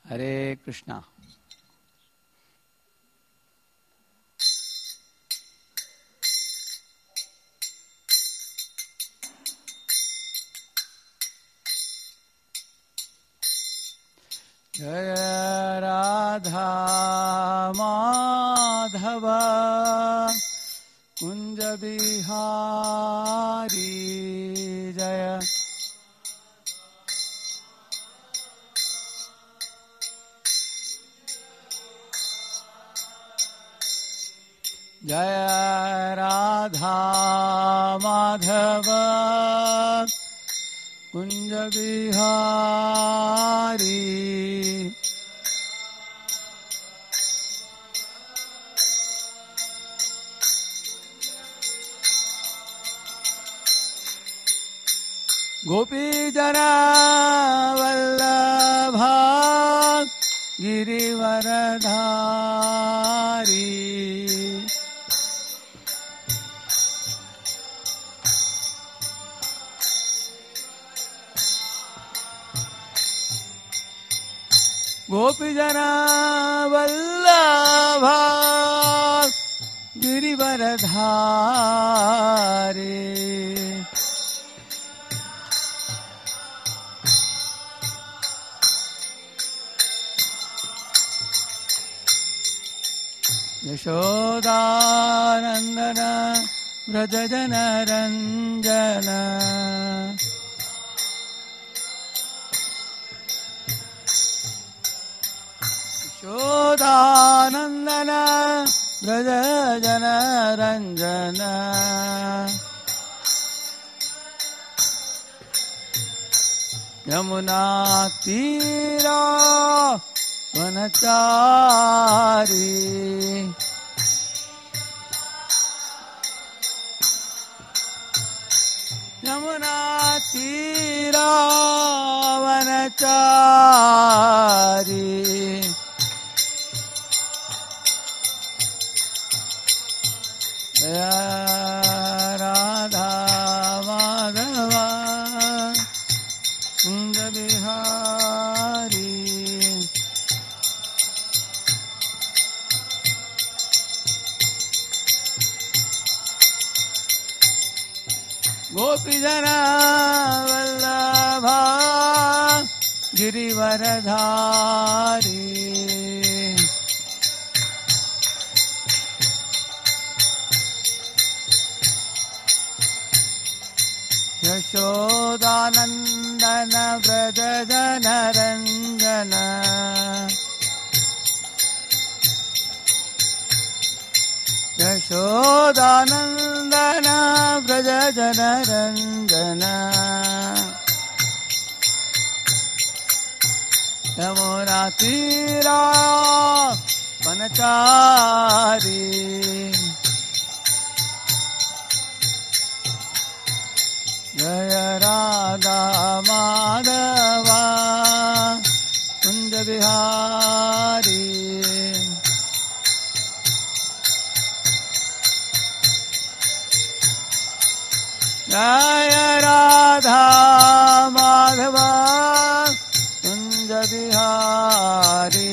हरे कृष्णा। जय राधा माधव कुंज बिहारी जय। जय राधा माधव कुंज बिहारी गोपी जना वल्लभा गिरिवरधारी। गोपी जना वल्लभा गिरिवरधारी। यशोदानंदन व्रज जन रंजन। यशोदानंदन व्रज जन रंजन। यमुना तीरा वनचारी। यमुना तीरा वनचारी। राधा माधव कुंज बिहारी। गोपी जना वल्लभा गिरिवरधारी। यशोदानंदन व्रज जन रंजन। यशोदानंदन व्रज जन रंजन। यमुना तीरा वनचारी। जय राधा माधव कुंज बिहारी। जय राधा माधव कुंज बिहारी।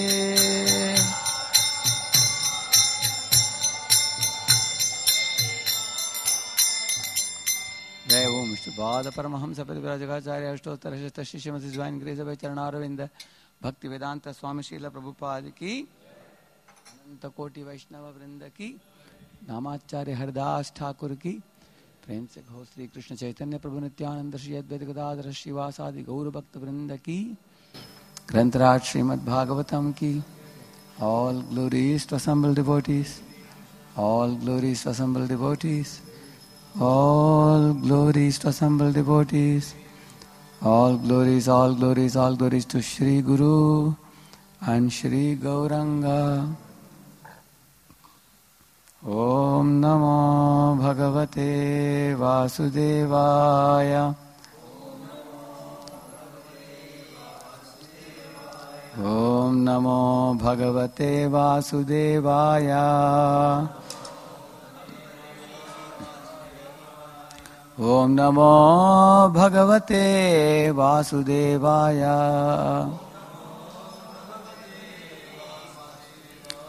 जय ओम विष्णुपाद परमहंस परिव्राजकाचार्य अष्टोत्तर शतषष्टि श्रीमती ज्वाइन ग्रेस चरणारविंद भक्ति वेदांत स्वामी शील प्रभुपाद की अनंत कोटि वैष्णव वृंद की नामाचार्य हरदास ठाकुर की प्रेम से कहो श्री कृष्ण चैतन्य प्रभु नित्यानंद श्री अद्वैत गदाधर श्रीवासादि गौर भक्त वृंद की। ग्रंथराज श्रीमद् भागवतम की। All glories to assembled devotees, all glories to assembled devotees, all glories to assembled devotees, all glories, all glories, all glories to Shri Guru and Shri Gauranga. Om Namo Bhagavate Vasudevaya. Om Namo Bhagavate Vasudevaya. Om Namo Bhagavate Vasudevaya.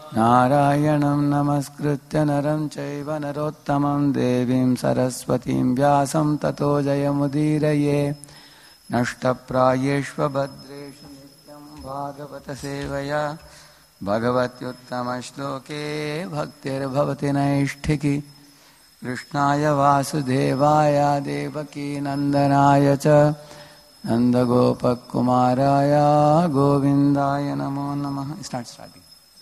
नारायणं नमस्कृत्य नरं चैव नरोत्तमं देवीं सरस्वतीं व्यासं ततो जयमुदीरये नष्टप्रायेष्वभद्रेषु नित्यं भागवतसेवया भगवत्युत्तमश्लोके भक्तिर्भवति नैष्ठिकी कृष्णाय वासुदेवाय देवकीनन्दनाय च नन्दगोपकुमाराय गोविन्दाय नमो नमः. स्टार्टिंग.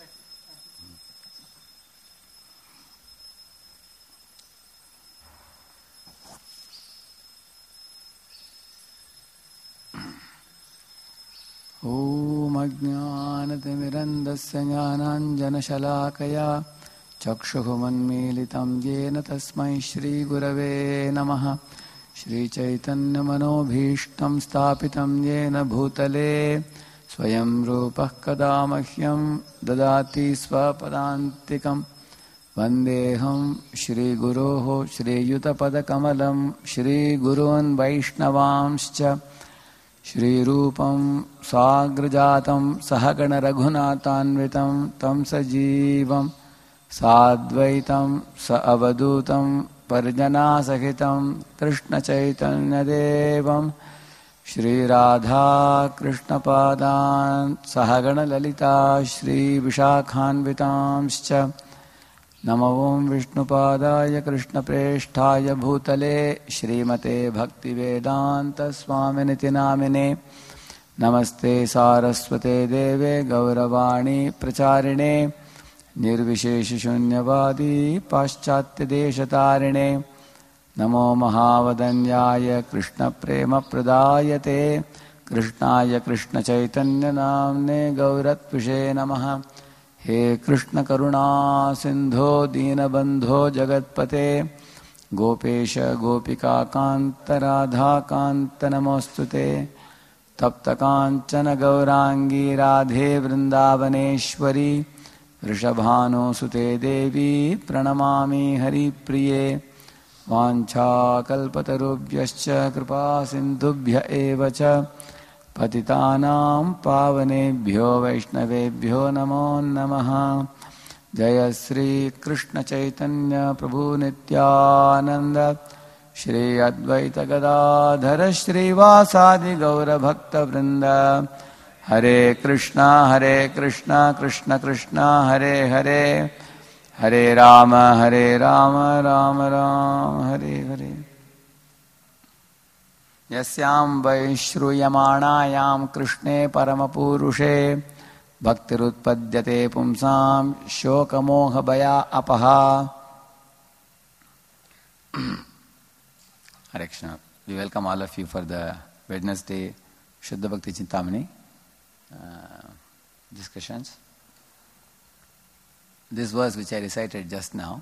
ॐ अज्ञानतिमिरन्धस्य ज्ञानाञ्जनशलाकया चक्षुरुन्मीलितं येन तस्मै श्रीगुरवे नमः. श्रीचैतन्यमनोभीष्टं स्थापितं येन भूतले स्वयं रूपः कदा मह्यं ददाति स्वपदान्तिकं. वन्देऽहं श्रीगुरोः श्रीयुतपदकमलं श्रीगुरून् वैष्णवांश्च श्रीरूपं साग्रजातं सहगणरघुनाथान्वितं तं सजीवं साद्वैतं स अवधूतं परिजनासहितं कृष्णचैतन्यदेवं श्रीराधाकृष्णपादान् सहगणललिता श्रीविशाखान्वितांश्च नमो विष्णुपादाय कृष्णप्रेष्ठाय भूतले श्रीमते भक्तिवेदान्तस्वामिनिति नामिने. नमस्ते सारस्वते देवे गौरवाणी प्रचारिणे निर्विशेषशून्यवादी पाश्चात्यदेशतारिणे. नमो महावदन्याय कृष्णप्रेमप्रदायते कृष्णाय कृष्णचैतन्यनाम्ने गौरत्विषे नमः. हे कृष्ण करुणा सिंधो दीनबंधो जगत्पते गोपेश गोपिका कांत राधा कांत नमोस्तुते. तप्त कांचन गौरांगी राधे वृंदावनेश्वरी वृषभानुसुते देवी प्रणमामि हरिप्रिये. वाञ्छाकल्पतरुभ्यश्च कृपा सिन्धुभ्य एव च पतितानां पावनेभ्यो वैष्णवेभ्यो नमो नमः. जय श्री कृष्ण चैतन्य प्रभु नित्यानंद श्री अद्वैत गदाधर श्रीवासादि गौर भक्त वृंद. हरे कृष्णा कृष्ण कृष्ण हरे हरे हरे राम राम राम हरे हरे. यस्यां वै श्रूयमाणायां कृष्णे परमपुरुषे भक्तिरुत्पद्यते पुंसां शोकमोहभया अपहा. Hare Krishna. We welcome all of you for the Wednesday Shuddha Bhakti Chintamani discussions. This verse which I recited just now,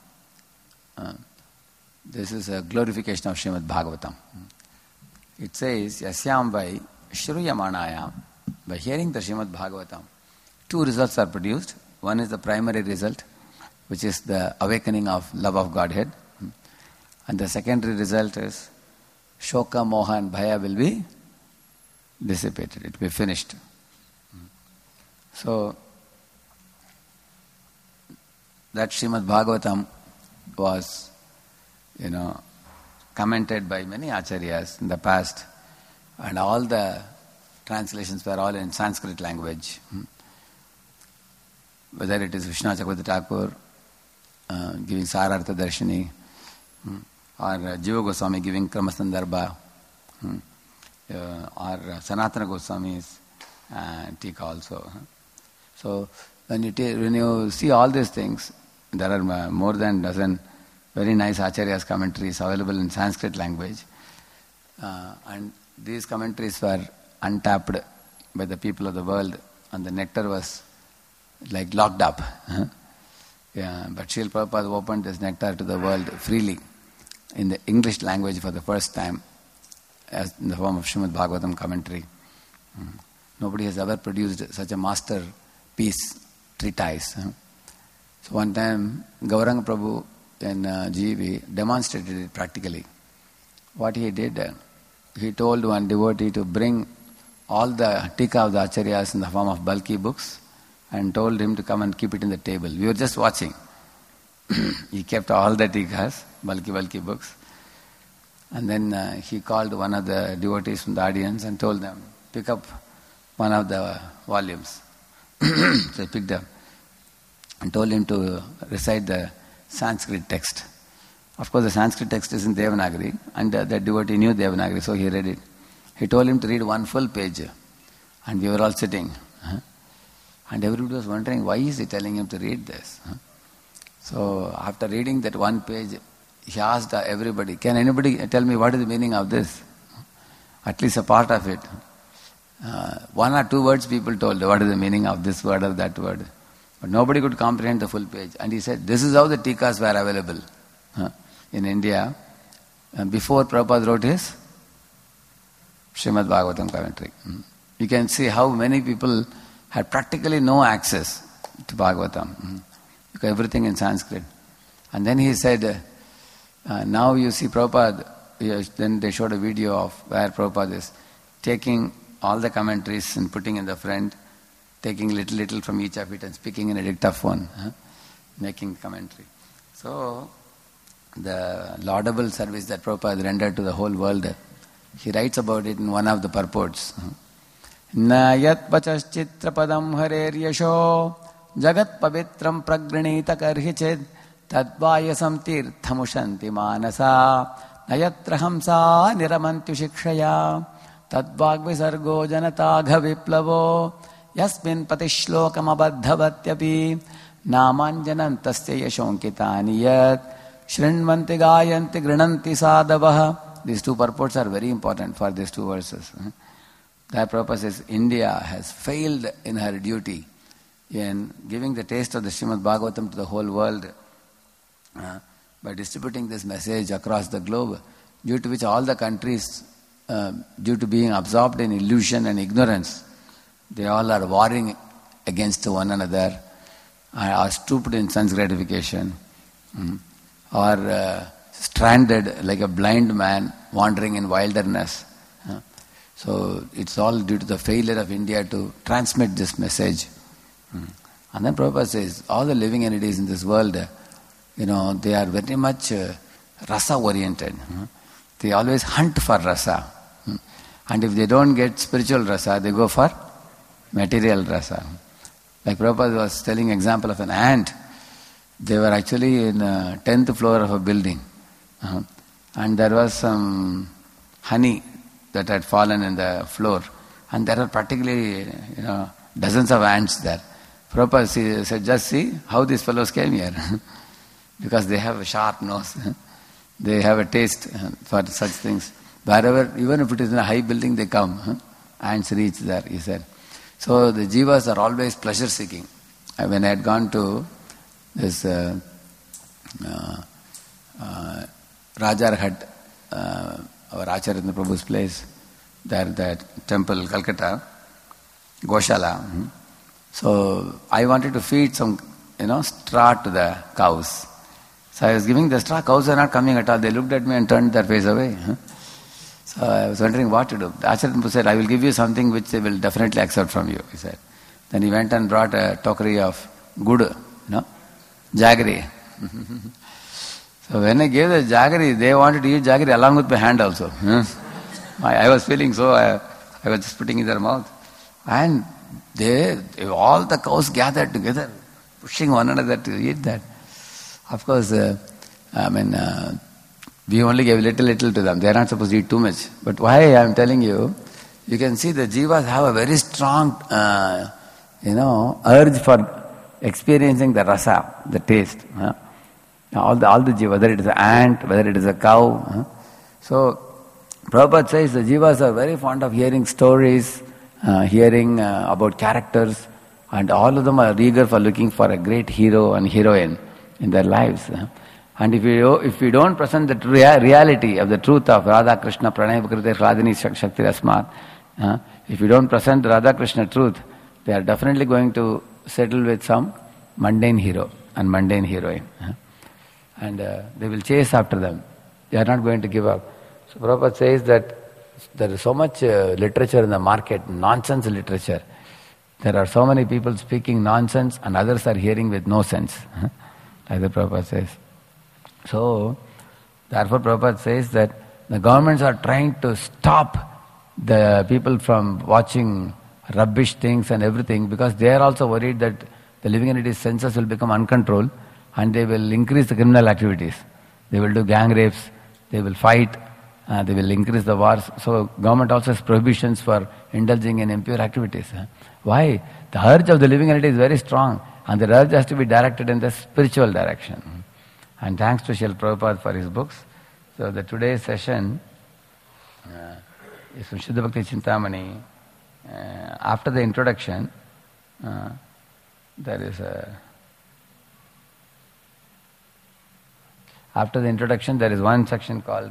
this is a glorification of Srimad Bhagavatam. It says, Yasyam vai Shruyamanayam, by hearing the Srimad Bhagavatam, two results are produced. One is the primary result, which is the awakening of love of Godhead. And the secondary result is Shoka, Moha and Bhaya will be dissipated. It will be finished. So, that Srimad Bhagavatam was, commented by many acharyas in the past, and all the translations were all in Sanskrit language. Whether it is Vishnu Chakravarti Thakur giving Sarartha Darshini, or Jiva Goswami giving Kramasandarbha, or Sanatana Goswami's Tika also. So when you see all these things, there are more than a dozen very nice Acharya's commentaries available in Sanskrit language. And these commentaries were untapped by the people of the world, and the nectar was like locked up. But Srila Prabhupada opened this nectar to the world freely in the English language for the first time, as in the form of Srimad Bhagavatam commentary. Nobody has ever produced such a masterpiece treatise. So one time, Gauranga Prabhu in GV demonstrated it practically. What he did, he told one devotee to bring all the Tika of the Acharyas in the form of bulky books and told him to come and keep it in the table. We were just watching. He kept all the tikas, bulky books. And then he called one of the devotees from the audience and told them, pick up one of the volumes. So he picked up and told him to recite the Sanskrit text. Of course, the Sanskrit text is in Devanagari, and the devotee knew Devanagari, so he read it. He told him to read one full page, and we were all sitting. And everybody was wondering, why is he telling him to read this? So after reading that one page, he asked everybody, can anybody tell me what is the meaning of this? At least a part of it. One or two words people told, what is the meaning of this word or that word. But nobody could comprehend the full page. And he said, this is how the tikas were available in India before Prabhupada wrote his Srimad Bhagavatam commentary. You can see how many people had practically no access to Bhagavatam. Because everything in Sanskrit. And then he said, now you see Prabhupada, then they showed a video of where Prabhupada is taking all the commentaries and putting in the front, taking little from each of it and speaking in a dictaphone, making commentary. So, the laudable service that Prabhupada rendered to the whole world, he writes about it in one of the purports. Na yat pachaschitra padam harer yasho jagat pavitram pragranita karhichid tadvayasam tirthamushanti manasa nayatrahamsa niramantu shikshaya tadvagvisargo janatagha viplavo yasmin patishlokam abadhavatyapi namanjanantasya yashonkitani yat shrinvanti gayanti grinanti sadavah. These two purports are very important for these two verses. That purpose is India has failed in her duty in giving the taste of the Srimad Bhagavatam to the whole world by distributing this message across the globe, due to which all the countries, due to being absorbed in illusion and ignorance, they all are warring against one another, are stooped in sense gratification, or stranded like a blind man wandering in wilderness. So it's all due to the failure of India to transmit this message. And then Prabhupada says, all the living entities in this world, they are very much rasa oriented. They always hunt for rasa. And if they don't get spiritual rasa, they go for material rasa. Like Prabhupada was telling example of an ant. They were actually in the 10th floor of a building. And there was some honey that had fallen in the floor. And there are practically, dozens of ants there. Prabhupada said, just see how these fellows came here. Because they have a sharp nose. They have a taste for such things. Wherever, even if it is in a high building, they come. Ants reach there, he said. So the jivas are always pleasure seeking. When I had gone to this Rajarhat, our Acharya Prabhu's place, there, that temple, Calcutta, Goshala. So I wanted to feed some, straw to the cows. So I was giving the straw, cows are not coming at all. They looked at me and turned their face away. So I was wondering what to do. The Acharya Prabhu said, I will give you something which they will definitely accept from you, he said. Then he went and brought a tokri of good, jaggery. So when I gave the jaggery, they wanted to eat jaggery along with my hand also. I was feeling so, I was just putting in their mouth. And they all the cows gathered together, pushing one another to eat that. Of course, we only gave little to them. They are not supposed to eat too much. But why I am telling you, you can see the jivas have a very strong, urge for experiencing the rasa, the taste. All the jivas, whether it is an ant, whether it is a cow. So, Prabhupada says the jivas are very fond of hearing stories, hearing about characters, and all of them are eager for looking for a great hero and heroine in their lives. And if we don't present the reality of the truth of Radha Krishna Pranay Vikrite Hladini Shakti Rasmat, if we don't present the Radha Krishna truth, they are definitely going to settle with some mundane hero and mundane heroine. And they will chase after them. They are not going to give up. So Prabhupada says that there is so much literature in the market, nonsense literature. there are so many people speaking nonsense and others are hearing with no sense. Like the Prabhupada says. So, therefore Prabhupada says that the governments are trying to stop the people from watching rubbish things and everything because they are also worried that the living entity's senses will become uncontrolled and they will increase the criminal activities. They will do gang rapes, they will fight, they will increase the wars. So government also has prohibitions for indulging in impure activities. Why? The urge of the living entity is very strong and the urge has to be directed in the spiritual direction. And thanks to Srila Prabhupada for his books. So the today's session is from Shuddha Bhakti Chintamani. After the introduction, there is one section called,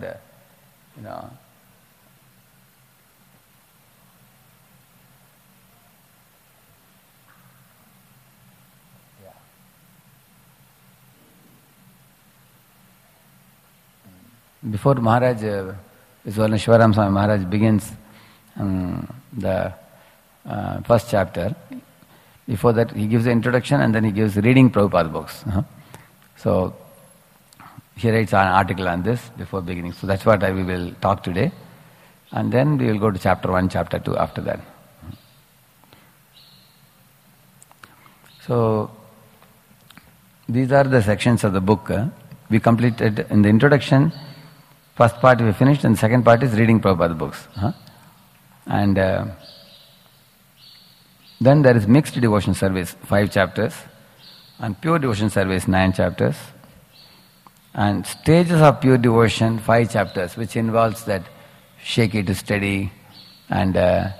before Maharaj, Vishwaneshwaram Swami Maharaj begins the first chapter, before that he gives the introduction and then he gives reading Prabhupada books. So he writes an article on this before beginning. So that's what we will talk today. And then we will go to chapter 1, chapter 2 after that. So these are the sections of the book. We completed in the introduction. First part we finished and second part is reading Prabhupada books. And then there is mixed devotion service, 5 chapters, and pure devotion service, 9 chapters, and stages of pure devotion, 5 chapters, which involves that shaky to steady, and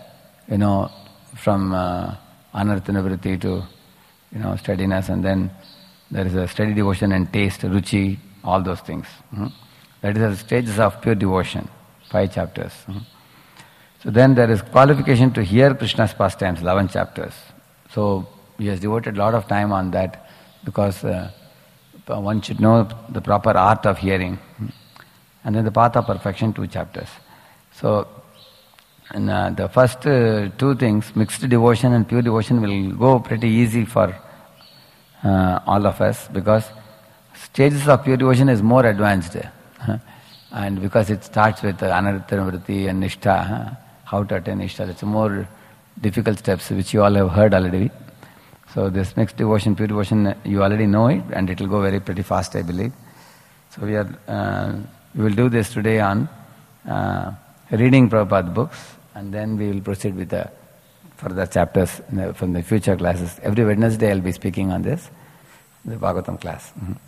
from anartha nivritti to steadiness, and then there is a steady devotion and taste, ruchi, all those things. That is the stages of pure devotion, 5 chapters. So then there is qualification to hear Krishna's pastimes, 11 chapters. So he has devoted a lot of time on that because one should know the proper art of hearing. And then the path of perfection, 2 chapters. So and, the first 2 things, mixed devotion and pure devotion, will go pretty easy for all of us because stages of pure devotion is more advanced. And because it starts with anartha nivritti and nishtha, how to attain nishtha, it's more difficult steps which you all have heard already. So this mixed devotion, pure devotion, you already know it and it will go pretty fast, I believe. So we will do this today on reading Prabhupada books and then we will proceed with the further chapters from the future classes. Every Wednesday I will be speaking on this, the Bhagavatam class.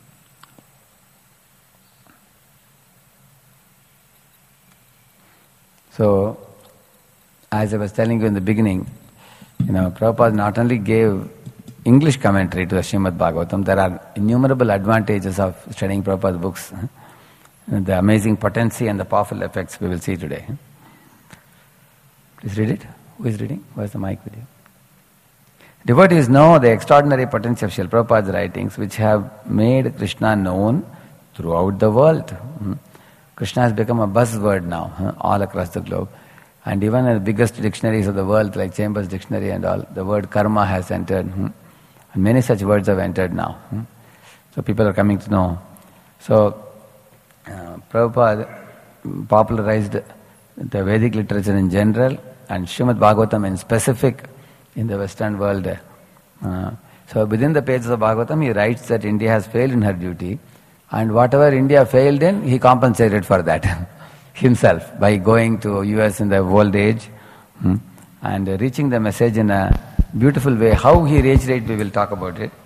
So, as I was telling you in the beginning, Prabhupada not only gave English commentary to the Srimad Bhagavatam, there are innumerable advantages of studying Prabhupada's books. The amazing potency and the powerful effects we will see today. Please read it. Who is reading? Where's the mic with you? Devotees know the extraordinary potency of Srila Prabhupada's writings which have made Krishna known throughout the world. Krishna has become a buzzword now, all across the globe. And even in the biggest dictionaries of the world, like Chambers Dictionary and all, the word karma has entered. And many such words have entered now. So people are coming to know. So Prabhupada popularized the Vedic literature in general and Srimad Bhagavatam in specific in the Western world. So within the pages of Bhagavatam, he writes that India has failed in her duty. And whatever India failed in, he compensated for that himself by going to US in the old age and reaching the message in a beautiful way. How he reached it, we will talk about it.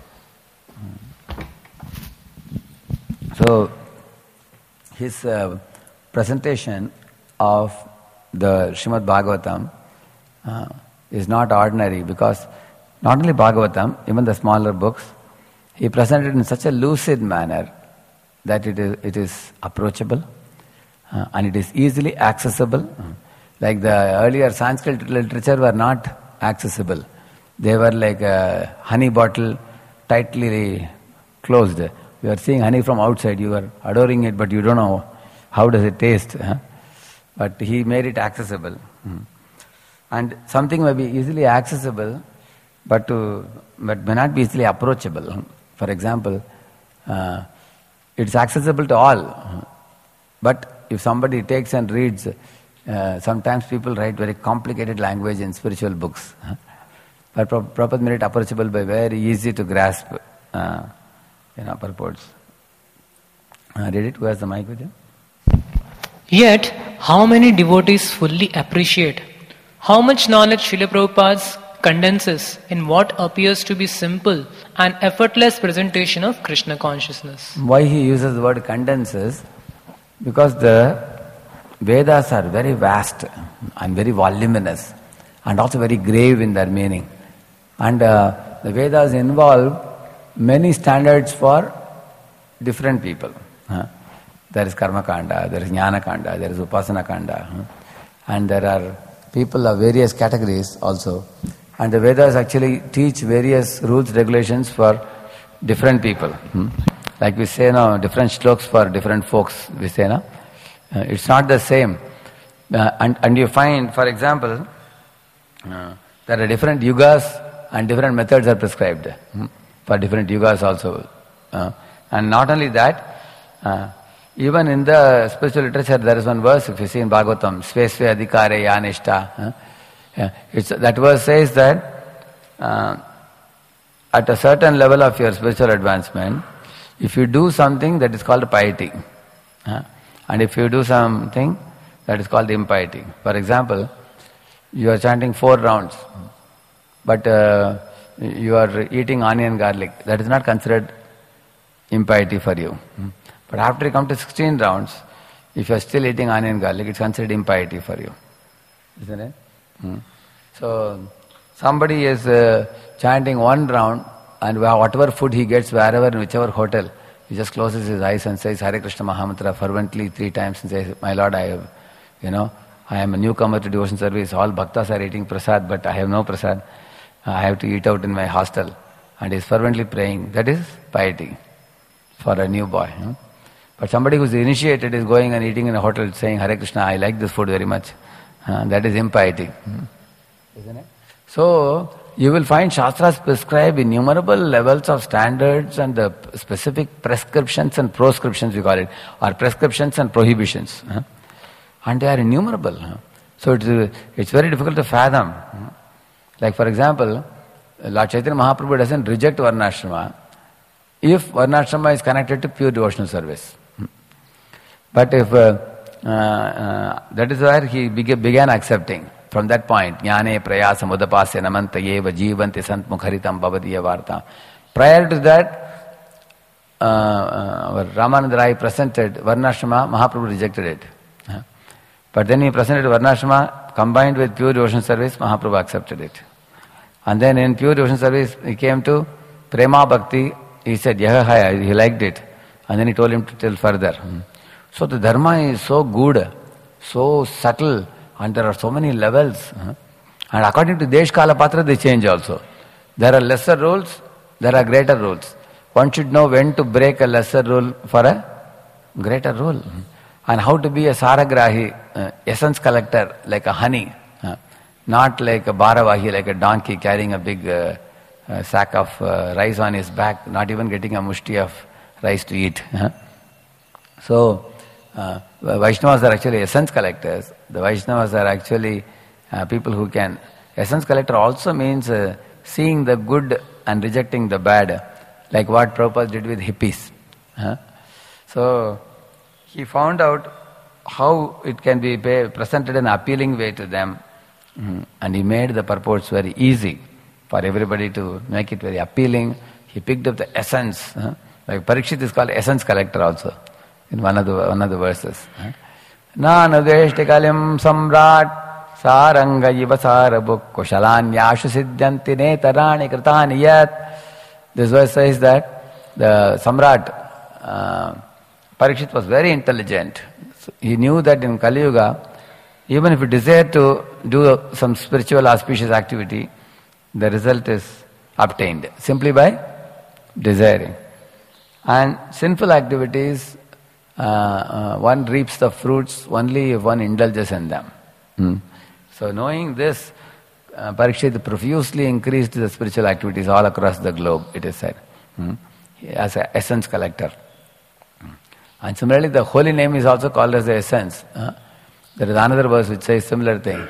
So, his presentation of the Srimad Bhagavatam is not ordinary because not only Bhagavatam, even the smaller books, he presented in such a lucid manner that it is approachable and it is easily accessible. Like the earlier Sanskrit literature were not accessible. They were like a honey bottle tightly closed. You are seeing honey from outside, you are adoring it, but you don't know how does it taste. But he made it accessible. And something may be easily accessible, but may not be easily approachable. For example, it's accessible to all. But if somebody takes and reads, sometimes people write very complicated language in spiritual books. But Prabhupada made it approachable by very easy to grasp purports. Read it. Who has the mic with you? Yet, how many devotees fully appreciate how much knowledge Srila Prabhupada condenses in what appears to be simple and effortless presentation of Krishna consciousness? Why he uses the word condenses? Because the Vedas are very vast and very voluminous and also very grave in their meaning. And the Vedas involve many standards for different people. There is Karma Kanda, there is Jnana Kanda, there is Upasana Kanda. And there are people of various categories also. And the Vedas actually teach various rules, regulations for different people. Like we say now, different shloks for different folks, we say now. It's not the same. And you find, for example, there are different yugas and different methods are prescribed for different yugas also. And not only that, even in the spiritual literature there is one verse, if you see in Bhagavatam, Sve Sve Adhikare Yanishta. That verse says that at a certain level of your spiritual advancement, if you do something, that is called piety. And if you do something, that is called impiety. For example, you are chanting 4 rounds, but you are eating onion garlic. That is not considered impiety for you. But after you come to 16 rounds, if you are still eating onion garlic, it's considered impiety for you. Isn't it? So, somebody is chanting 1 round, and whatever food he gets, wherever, in whichever hotel, he just closes his eyes and says Hare Krishna Mahamantra fervently 3 times and says, my Lord, I am a newcomer to devotion service. All bhaktas are eating prasad, but I have no prasad. I have to eat out in my hostel. And he is fervently praying. That is piety for a new boy. But somebody who is initiated is going and eating in a hotel saying, Hare Krishna, I like this food very much. That is impiety. Isn't it? So, you will find Shastras prescribe innumerable levels of standards and the specific prescriptions and proscriptions, we call it, or prescriptions and prohibitions. And they are innumerable. So it's very difficult to fathom. Like for example, Lord Chaitanya Mahaprabhu doesn't reject Varnashrama if Varnashrama is connected to pure devotional service. But if that is where he began accepting. From that point, Jnane prayasa mudapasya namanta yeva jivanti sant mukharitam bhavadiya varta. Prior to that, Ramananda Rai presented Varnashrama, Mahaprabhu rejected it. But then he presented Varnashrama combined with pure devotion service, Mahaprabhu accepted it. And then in pure devotion service, he came to Prema Bhakti, he said, Yahahaya, he liked it. And then he told him to tell further. So the dharma is so good, so subtle, and there are so many levels. And according to Desh Kala Patra, they change also. There are lesser rules, there are greater rules. One should know when to break a lesser rule for a greater rule. And how to be a saragrahi, essence collector, like a honey. Not like a bharavahi, like a donkey carrying a big sack of rice on his back, not even getting a mushti of rice to eat. So, Vaishnavas are actually essence collectors. The Vaishnavas are actually people who can... Essence collector also means seeing the good and rejecting the bad, like what Prabhupada did with hippies. So, he found out how it can be presented in an appealing way to them, and he made the purports very easy for everybody to make it very appealing. He picked up the essence. Like Parikshit is called essence collector also in one of the verses. Nanadveshtikalim samrat saranga yivasarabuk kushalanyashu siddhanti netarani kritani yat. This verse says that the Samrat Parikshit was very intelligent. So he knew that in Kali Yuga, even if he desired to do some spiritual auspicious activity, the result is obtained simply by desiring. And sinful activities, one reaps the fruits only if one indulges in them. So knowing this, Parikshit profusely increased the spiritual activities all across the globe, it is said, as an essence collector. And similarly, the holy name is also called as the essence. There is another verse which says similar thing.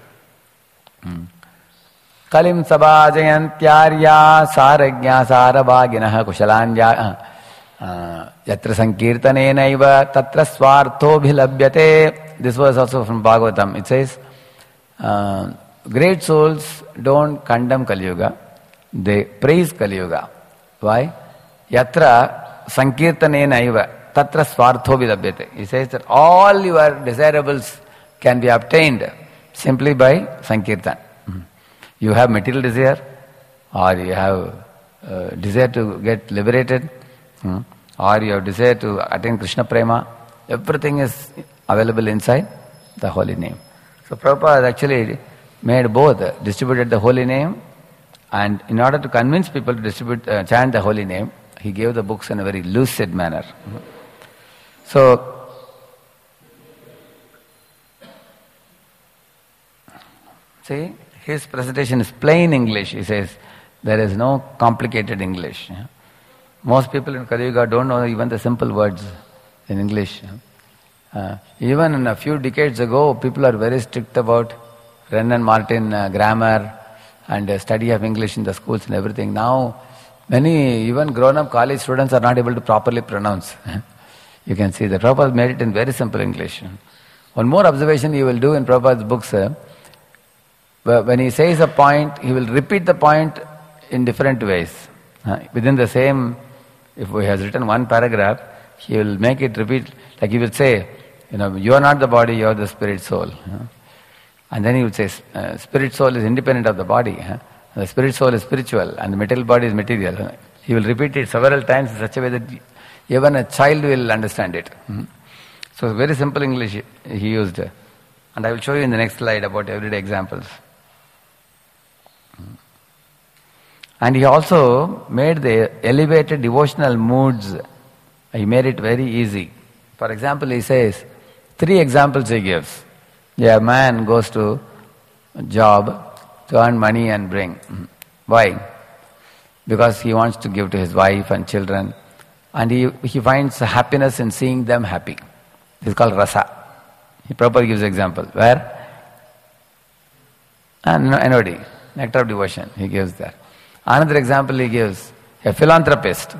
Kalim sabhajayantyarya saragya sarabhaginaha kushalanya yatra sankirtanenaiva tatra swartho bhilabhyate. This verse also from Bhagavatam. It says, great souls don't condemn Kali Yuga, they praise Kali Yuga. Why? Yatra sankirtanenaiva tatra swartho bhilabhyate. He says that all your desirables can be obtained simply by sankirtan. You have material desire, or you have desire to get liberated, or you have desire to attain Krishna Prema. Everything is available inside the holy name. So Prabhupada actually made both, distributed the holy name, and in order to convince people to chant the holy name, he gave the books in a very lucid manner. So, see, his presentation is plain English. He says, there is no complicated English. Most people in Kali Yuga don't know even the simple words in English. Even in a few decades ago, people are very strict about Wren and Martin grammar and study of English in the schools and everything. Now, many even grown-up college students are not able to properly pronounce. You can see that Prabhupada made it in very simple English. One more observation you will do in Prabhupada's books, when he says a point, he will repeat the point in different ways. Within the same, if he has written one paragraph, he will make it repeat, like he will say, you are not the body, you are the spirit soul. And then he would say, spirit soul is independent of the body. The spirit soul is spiritual and the material body is material. He will repeat it several times in such a way that even a child will understand it. So very simple English he used. And I will show you in the next slide about everyday examples. And he also made the elevated devotional moods, he made it very easy. For example, he says, 3 examples he gives. A man goes to a job to earn money and bring. Why? Because he wants to give to his wife and children. And he finds happiness in seeing them happy. This is called rasa. He properly gives example. Where? NOD, nectar of devotion, he gives that. Another example he gives, a philanthropist.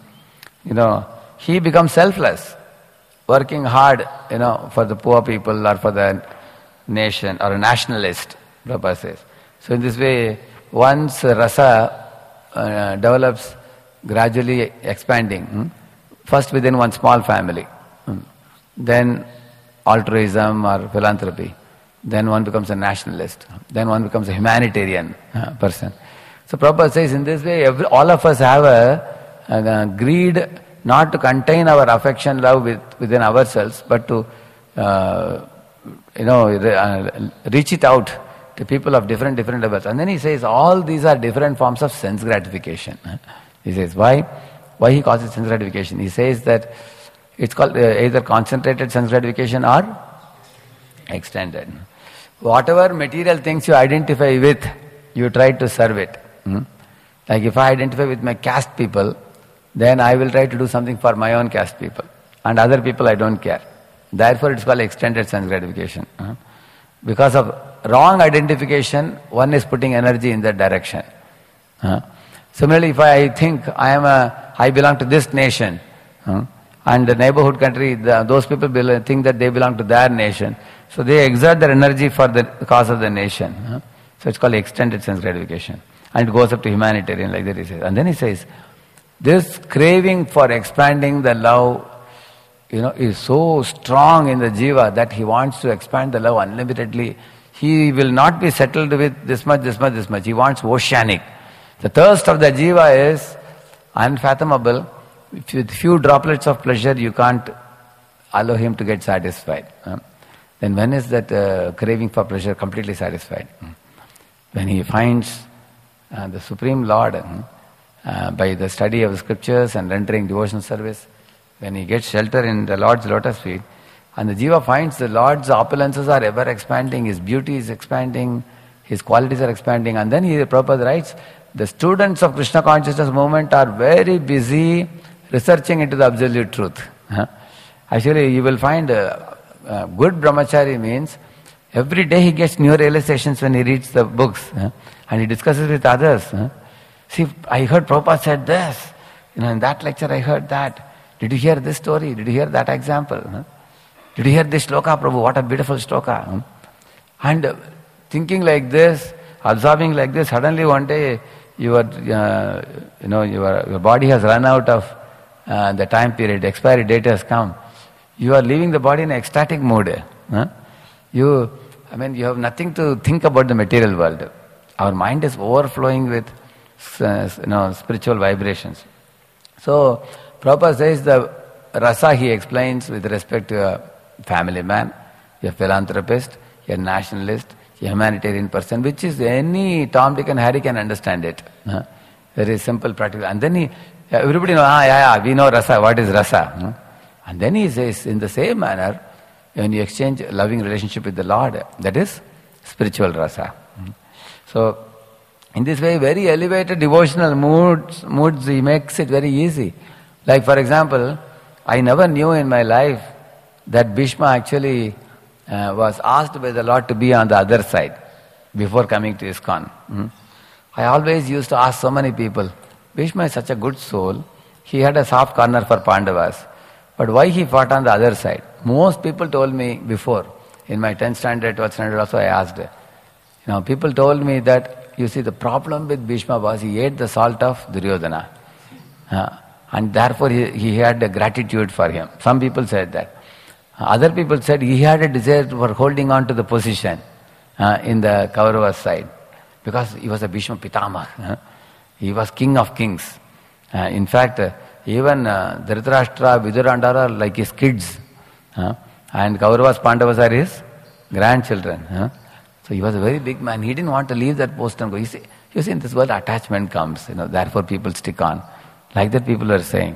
He becomes selfless, working hard, for the poor people or for the nation, or a nationalist, Prabhupada says. So in this way, once rasa develops, gradually expanding, first within one small family, then altruism or philanthropy, then one becomes a nationalist, then one becomes a humanitarian person. So Prabhupada says in this way, all of us have a greed not to contain our affection, love within ourselves, but to reach it out to people of different levels. And then he says all these are different forms of sense gratification. He says why he calls it sense gratification. He says that it's called either concentrated sense gratification or extended. Whatever material things you identify with, you try to serve it. Like if I identify with my caste people, then I will try to do something for my own caste people. And other people I don't care. Therefore it's called extended sense gratification. Because of wrong identification, one is putting energy in that direction. Similarly, if I think I belong to this nation, and the neighborhood country, those people think that they belong to their nation, so they exert their energy for the cause of the nation. So it's called extended sense gratification. And it goes up to humanitarian, like that he says. And then he says, this craving for expanding the love, is so strong in the jiva that he wants to expand the love unlimitedly. He will not be settled with this much. He wants oceanic. The thirst of the jiva is unfathomable. With few droplets of pleasure, you can't allow him to get satisfied. Then when is that craving for pleasure completely satisfied? When he finds the Supreme Lord by the study of the scriptures and rendering devotional service, when he gets shelter in the Lord's lotus feet, and the jiva finds the Lord's opulences are ever expanding, his beauty is expanding, his qualities are expanding. And then Prabhupada writes, the students of Krishna consciousness movement are very busy researching into the absolute truth. Actually, you will find good brahmachari means every day he gets new realizations when he reads the books and he discusses with others. See, I heard Prabhupada said this. In that lecture I heard that. Did you hear this story? Did you hear that example? Did you hear this shloka, Prabhu? What a beautiful shloka. And thinking like this, absorbing like this, suddenly one day your body has run out of the time period, expiry date has come. You are leaving the body in an ecstatic mood. You have nothing to think about the material world. Our mind is overflowing with spiritual vibrations. So Prabhupada says the rasa he explains with respect to a family man, a philanthropist, a nationalist, a humanitarian person, which is any Tom, Dick and Harry can understand it. Very simple, practical. And then everybody knows, we know rasa, what is rasa? And then he says, in the same manner, when you exchange a loving relationship with the Lord, that is spiritual rasa. So, in this way, very elevated devotional moods, he makes it very easy. Like for example, I never knew in my life that Bhishma actually was asked by the Lord to be on the other side before coming to ISKCON. I always used to ask so many people, Bhishma is such a good soul, he had a soft corner for Pandavas, but why he fought on the other side? Most people told me before, in my 10th standard, 12th standard also I asked, people told me that, you see, the problem with Bhishma was he ate the salt of Duryodhana. And therefore he had a gratitude for him. Some people said that. Other people said he had a desire for holding on to the position in the Kauravas side. Because he was a Bhishma Pitamah. He was king of kings. In fact, even Dhritarashtra, Vidura are like his kids. And Kauravas, Pandavas are his grandchildren. So he was a very big man. He didn't want to leave that post and go. You see, in this world attachment comes. Therefore people stick on. Like that people are saying.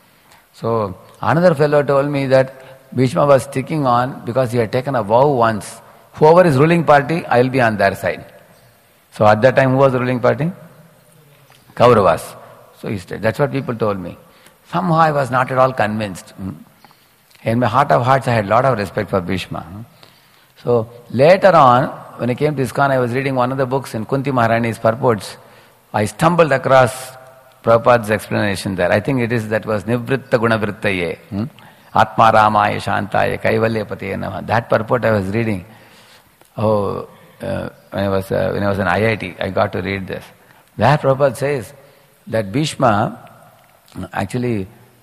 So another fellow told me that Bhishma was sticking on because he had taken a vow once. Whoever is ruling party, I will be on their side. So at that time, who was the ruling party? Kauravas. So he said, that's what people told me. Somehow I was not at all convinced. In my heart of hearts, I had a lot of respect for Bhishma. So later on, when I came to ISKCON, I was reading one of the books in Kunti Maharani's purports. I stumbled across Prabhupada's explanation there. I think that was Nivritta Gunavrittaye, Atma Ramaya Shantaya Kaivalya Patiye Namah. That purport I was reading. When I was in IIT, I got to read this. There Prabhupada says that Bhishma, actually,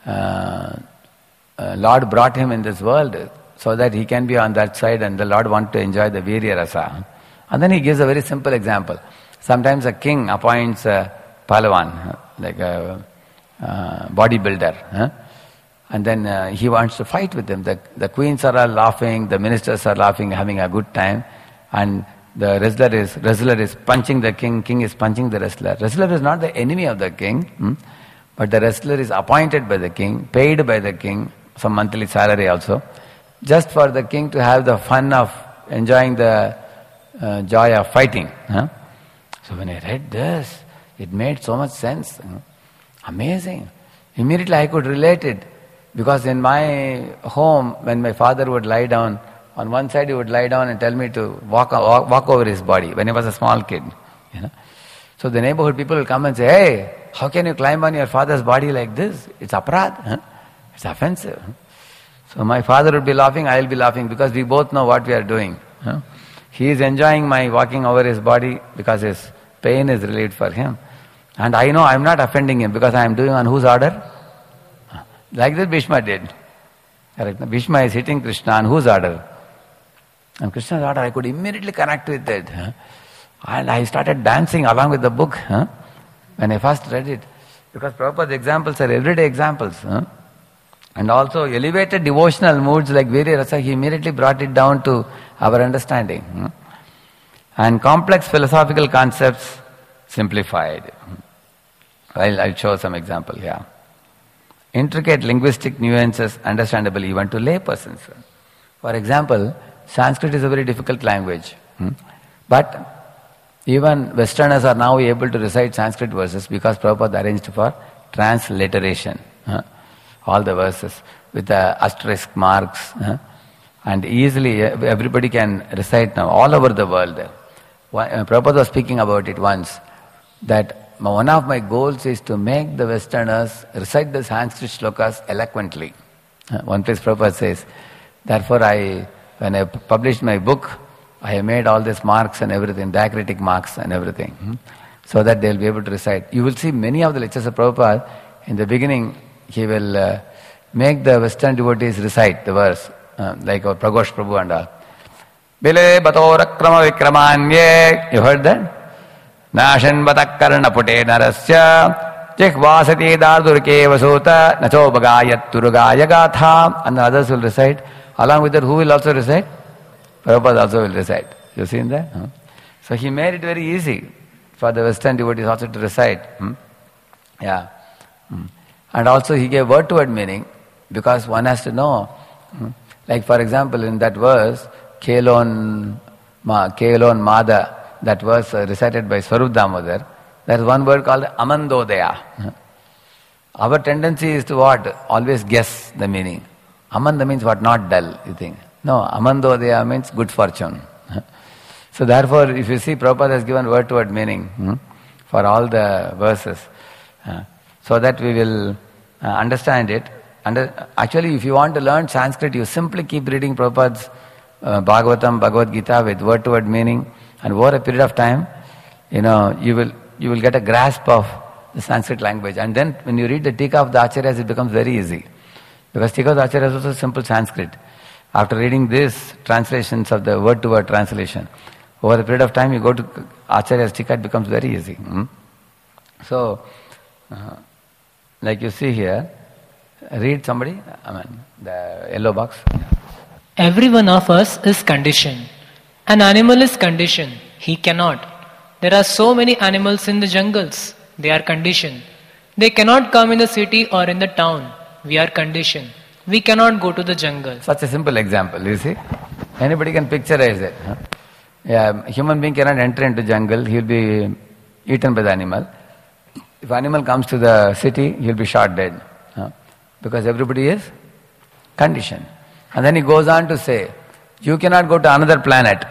Lord brought him in this world so that he can be on that side and the Lord want to enjoy the Virya Rasa. And then he gives a very simple example. Sometimes a king appoints a Palavan, like a bodybuilder. And then he wants to fight with them. The queens are all laughing, the ministers are laughing, having a good time. And the wrestler is punching the king is punching the wrestler. Wrestler is not the enemy of the king, but the wrestler is appointed by the king, paid by the king, some monthly salary also, just for the king to have the fun of enjoying the joy of fighting. So when I read this, it made so much sense. Amazing. Immediately I could relate it. Because in my home, when my father would lie down, on one side he would lie down and tell me to walk over his body when I was a small kid. So the neighborhood people will come and say, hey, how can you climb on your father's body like this? It's aparad. It's offensive. So my father would be laughing, I will be laughing because we both know what we are doing. He is enjoying my walking over his body because his pain is relieved for him. And I know I am not offending him because I am doing on whose order? Like that Bhishma did. Correct? Bhishma is hitting Krishna on whose order? On Krishna's order. I could immediately connect with it. And I started dancing along with the book when I first read it. Because Prabhupada's examples are everyday examples. And also elevated devotional moods like Virya Rasa, he immediately brought it down to our understanding. And complex philosophical concepts simplified. I'll show some example here. Intricate linguistic nuances understandable even to lay persons. For example, Sanskrit is a very difficult language. But Even Westerners are now able to recite Sanskrit verses because Prabhupada arranged for transliteration. All the verses with the asterisk marks. And easily everybody can recite now all over the world. Prabhupada was speaking about it once, that one of my goals is to make the Westerners recite the Sanskrit shlokas eloquently. One place Prabhupada says, therefore when I published my book, I have made all these marks and everything, diacritic marks and everything, so that they will be able to recite. You will see many of the lectures of Prabhupada, in the beginning, he will make the Western devotees recite the verse, like our Pragosh Prabhu and all. Bile batorakrama vikramanye, you heard that? Nashan batakarna pute narasya, jikhvasati dardurke vasota, nacho bagayat turugaya gatha, and the others will recite. Along with that, who will also recite? Prabhupada also will recite. You seen that? So he made it very easy for the Western devotees also to recite. Yeah. And also he gave word-to-word meaning, because one has to know. Like for example, in that verse, Kelon Mada, that verse recited by Swarup Damodar, there is one word called Amandodaya. Our tendency is to what? Always guess the meaning. Amanda means what? Not dull, you think. No, Amandodaya means good fortune. So therefore, if you see, Prabhupada has given word-to-word meaning for all the verses, so that we will understand it. Actually, if you want to learn Sanskrit, you simply keep reading Prabhupada's Bhagavatam, Bhagavad Gita with word-to-word meaning, and over a period of time, you will get a grasp of the Sanskrit language. And then when you read the Tika of the Acharyas, it becomes very easy. Because Tika of the Acharyas is also simple Sanskrit. After reading these translations of the word-to-word translation, over a period of time you go to Acharya's Tika, it becomes very easy. So, like you see here, read somebody, the yellow box. Every one of us is conditioned. An animal is conditioned. He cannot. There are so many animals in the jungles. They are conditioned. They cannot come in the city or in the town. We are conditioned. We cannot go to the jungle. Such a simple example, you see. Anybody can picturize it. Yeah, human being cannot enter into jungle. He will be eaten by the animal. If animal comes to the city, he will be shot dead. Because everybody is conditioned. And then he goes on to say, you cannot go to another planet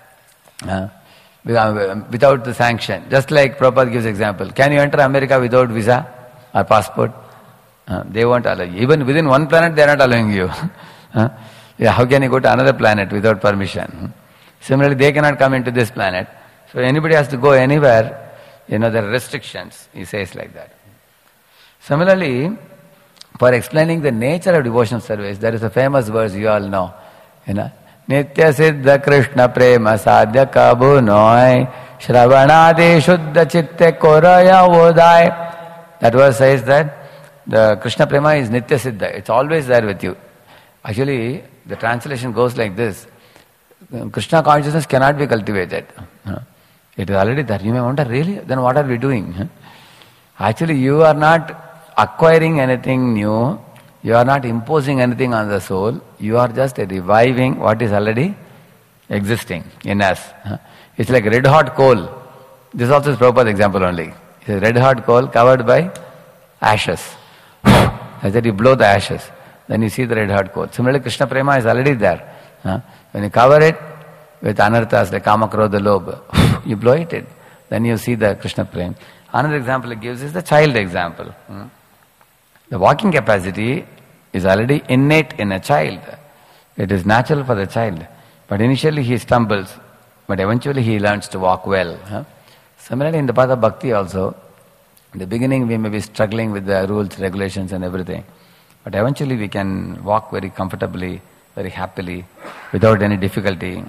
without the sanction. Just like Prabhupada gives example. Can you enter America without visa or passport? They won't allow you. Even within one planet, they are not allowing you. How can you go to another planet without permission? Similarly, they cannot come into this planet. So anybody has to go anywhere, there are restrictions. He says like that. Similarly, for explaining the nature of devotional service, there is a famous verse you all know. Nitya Siddha Krishna Prema Sadhya Kabhu Noi Shravanadi Shuddha Chitte Koraya Vodai. That verse says that the Krishna Prema is Nitya Siddha. It's always there with you. Actually, the translation goes like this. Krishna consciousness cannot be cultivated. It is already there. You may wonder, really? Then what are we doing? Actually, you are not acquiring anything new. You are not imposing anything on the soul. You are just reviving what is already existing in us. It's like red hot coal. This also is Prabhupada's example only. It's a red hot coal covered by ashes. As that you blow the ashes, then you see the red hot coal. Similarly, Krishna Prema is already there. When you cover it with anarthas like Kama, Krodha, Lobha, you blow it, then you see the Krishna Prema. Another example it gives is the child example. The walking capacity is already innate in a child. It is natural for the child. But initially he stumbles, but eventually he learns to walk well. Similarly, in the path of bhakti also, in the beginning we may be struggling with the rules, regulations and everything. But eventually we can walk very comfortably, very happily, without any difficulty.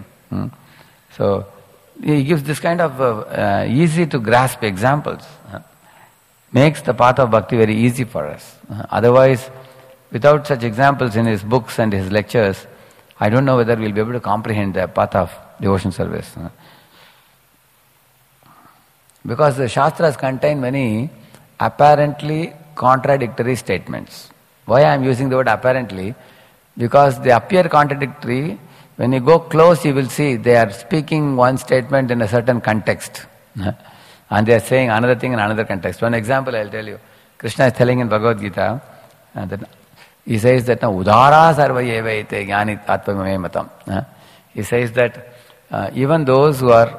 So he gives this kind of easy to grasp examples. Makes the path of bhakti very easy for us. Otherwise, without such examples in his books and his lectures, I don't know whether we'll be able to comprehend the path of devotion service. Because the Shastras contain many apparently contradictory statements. Why I am using the word apparently? Because they appear contradictory. When you go close, you will see they are speaking one statement in a certain context. And they are saying another thing in another context. One example I'll tell you. Krishna is telling in Bhagavad Gita, that he says that udara sarva eva ete jnani atmame matam. He says that even those who are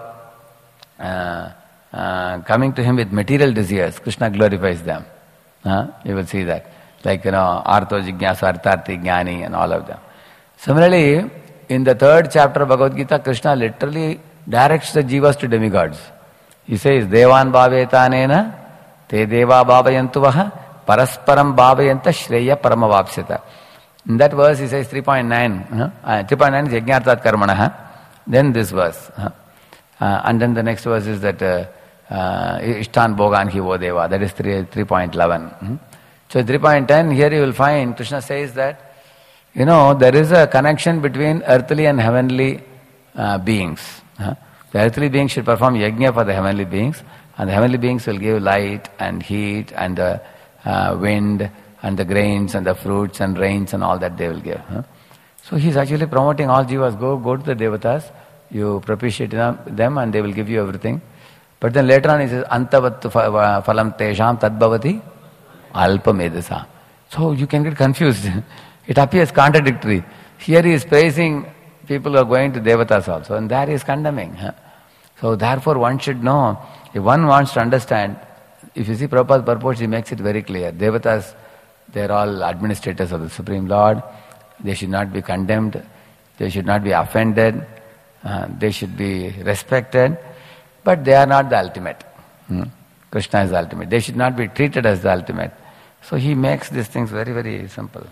coming to him with material desires, Krishna glorifies them. You will see that. Like, artho jignasa, artharthi, jnani and all of them. Similarly, in the 3rd chapter of Bhagavad Gita, Krishna literally directs the jivas to demigods. He says, Devan bhavetanena, te deva bhavayantu vaha, parasparam bhavayanta shreya paramavapsita. In that verse he says 3.9. 3.9 is yajnartat karmanaha. Then this verse. And then the next verse is that ishtan bhogan hi vo deva. That is 3.11. So 3.10, here you will find Krishna says that, there is a connection between earthly and heavenly beings. The earthly beings should perform yajna for the heavenly beings, and the heavenly beings will give light and heat and the wind and the grains and the fruits and rains and all that they will give. So he is actually promoting all jivas, go to the devatas, you propitiate them and they will give you everything. But then later on he says, antavattu phalam tesham tadbhavati alpamedasa. So you can get confused. It appears contradictory. Here he is praising people who are going to devatas also, and there he is condemning. So therefore one should know, if one wants to understand, if you see Prabhupada's purport, he makes it very clear. Devatas, they are all administrators of the Supreme Lord. They should not be condemned. They should not be offended. They should be respected. But they are not the ultimate. Krishna is the ultimate. They should not be treated as the ultimate. So he makes these things very, very simple.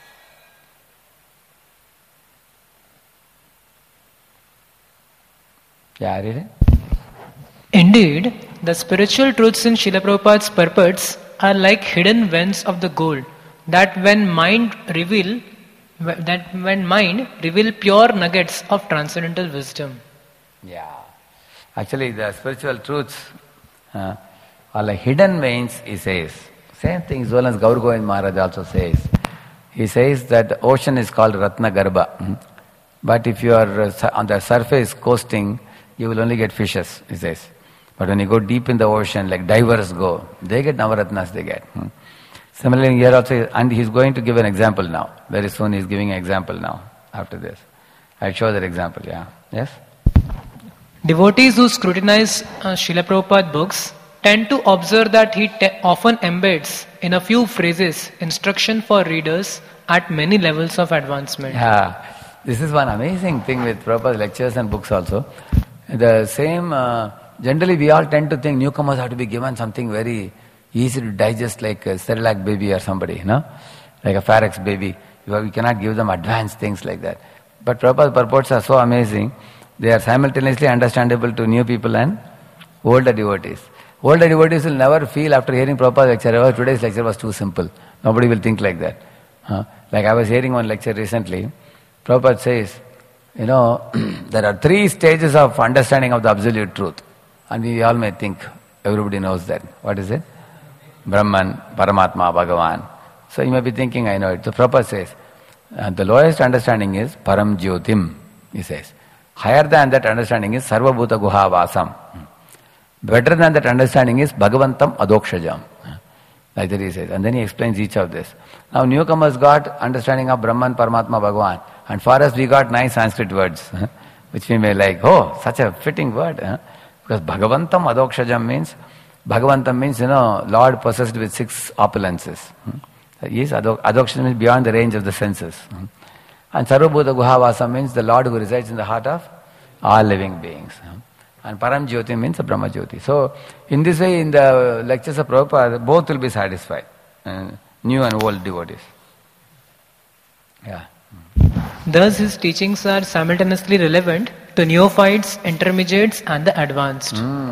Yeah, read it. Indeed, the spiritual truths in Srila Prabhupada's purports are like hidden veins of the gold that when mind reveal pure nuggets of transcendental wisdom. Yeah. Actually, the spiritual truths are like hidden veins, he says. Same thing as well as Gaur Govind Maharaj also says. He says that the ocean is called Ratna Garbha. But if you are on the surface coasting, you will only get fishes, he says. But when you go deep in the ocean, like divers go, they get Navaratnas, they get. Similarly, here also, and he's going to give an example now. Very soon he's giving an example now, after this. I'll show that example, yeah. Yes? Devotees who scrutinize Srila Prabhupada books tend to observe that he often embeds in a few phrases instruction for readers at many levels of advancement. Yeah, this is one amazing thing with Prabhupada's lectures and books also. The same, generally we all tend to think newcomers have to be given something very easy to digest, like a Cerelac baby or somebody, like a Pharax baby. We cannot give them advanced things like that. But Prabhupada's purports are so amazing, they are simultaneously understandable to new people and older devotees. Older devotees will never feel after hearing Prabhupada's lecture, oh, today's lecture was too simple. Nobody will think like that. Like I was hearing one lecture recently, Prabhupada says, there are 3 stages of understanding of the absolute truth. And we all may think, everybody knows that. What is it? Brahman, Paramatma, Bhagavan. So you may be thinking, I know it. So Prabhupada says, the lowest understanding is Param Jyotim, he says. Higher than that understanding is Sarva Bhuta Guha Vasam. Better than that understanding is Bhagavantam Adokshajam. Like that he says. And then he explains each of this. Now newcomers got understanding of Brahman, Paramatma, Bhagavan. And for us we got 9 Sanskrit words, which we may like, oh, such a fitting word. Because Bhagavantam Adokshajam means, Bhagavantam means, Lord possessed with 6 opulences. Yes, Adokshajam means beyond the range of the senses. And Sarvabhuta Guhavasa means the Lord who resides in the heart of all living beings. And Param Jyoti means a Brahma Jyoti. So, in this way, in the lectures of Prabhupada, both will be satisfied. New and old devotees. Yeah. Thus, his teachings are simultaneously relevant to neophytes, intermediates, and the advanced.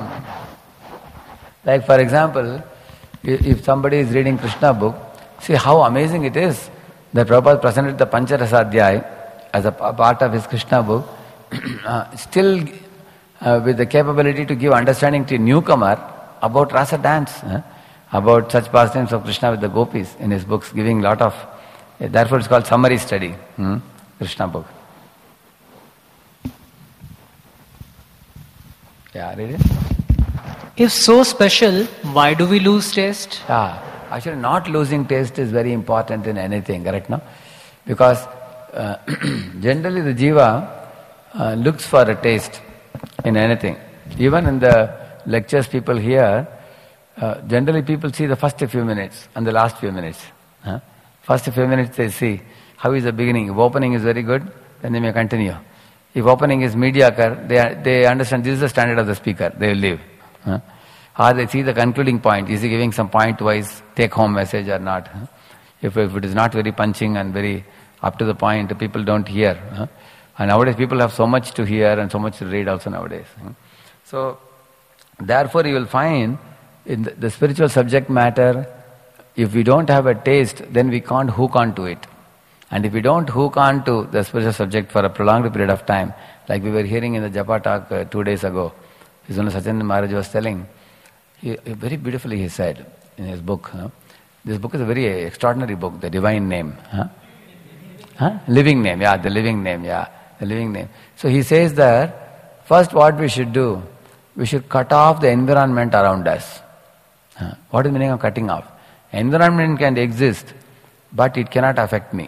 Like, for example, if somebody is reading Krishna book, see how amazing it is that Prabhupada presented the Pancharasa Adhyaya as a part of his Krishna book, still with the capability to give understanding to a newcomer about rasa dance, about such pastimes of Krishna with the gopis in his books, giving lot of, therefore it's called summary study, Krishna book. Yeah, read it. If so special, why do we lose taste? Yeah, actually not losing taste is very important in anything, correct no? Because generally the jiva looks for a taste in anything. Even in the lectures people hear, generally people see the first few minutes and the last few minutes. First few minutes they see how is the beginning. If opening is very good, then they may continue. If opening is mediocre, they understand this is the standard of the speaker, they will leave. Or they see the concluding point, is he giving some point-wise take-home message or not? If it is not very punching and very up to the point, people don't hear. And nowadays people have so much to hear and so much to read also nowadays. So, therefore you will find in the spiritual subject matter, if we don't have a taste, then we can't hook on to it. And if we don't hook on to the spiritual subject for a prolonged period of time, like we were hearing in the Japa talk 2 days ago, His Holiness Satyananda Maharaj was telling, very beautifully he said in his book, this book is a very extraordinary book, The Divine Name. Living Name, the living name, the living name. So he says that, first what we should do, we should cut off the environment around us. What is the meaning of cutting off? Environment can exist, but it cannot affect me.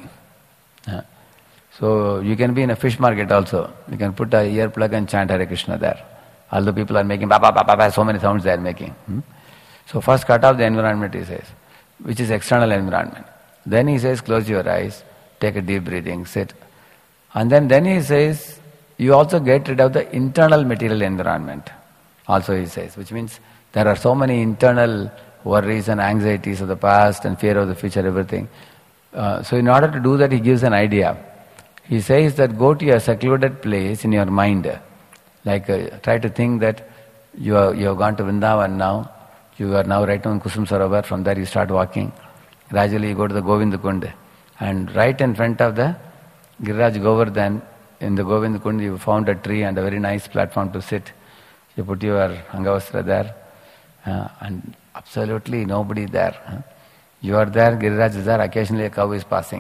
So you can be in a fish market also. You can put a earplug and chant Hare Krishna there. Although people are making ba ba ba ba ba, so many sounds they are making. So first cut off the environment, he says, which is external environment. Then he says, close your eyes, take a deep breathing, sit. And then he says, you also get rid of the internal material environment. Also he says, which means there are so many internal worries and anxieties of the past and fear of the future, everything. So in order to do that, he gives an idea. He says that go to a secluded place in your mind. Like try to think that you have gone to Vrindavan now, you are now right now in Kusum Sarovar, from there you start walking. Gradually you go to the Govind Kund, and right in front of the Giriraj Govardhan, in the Govind Kund you found a tree and a very nice platform to sit. You put your Angavastra there, and absolutely nobody there. You are there, Giriraj is there, occasionally a cow is passing.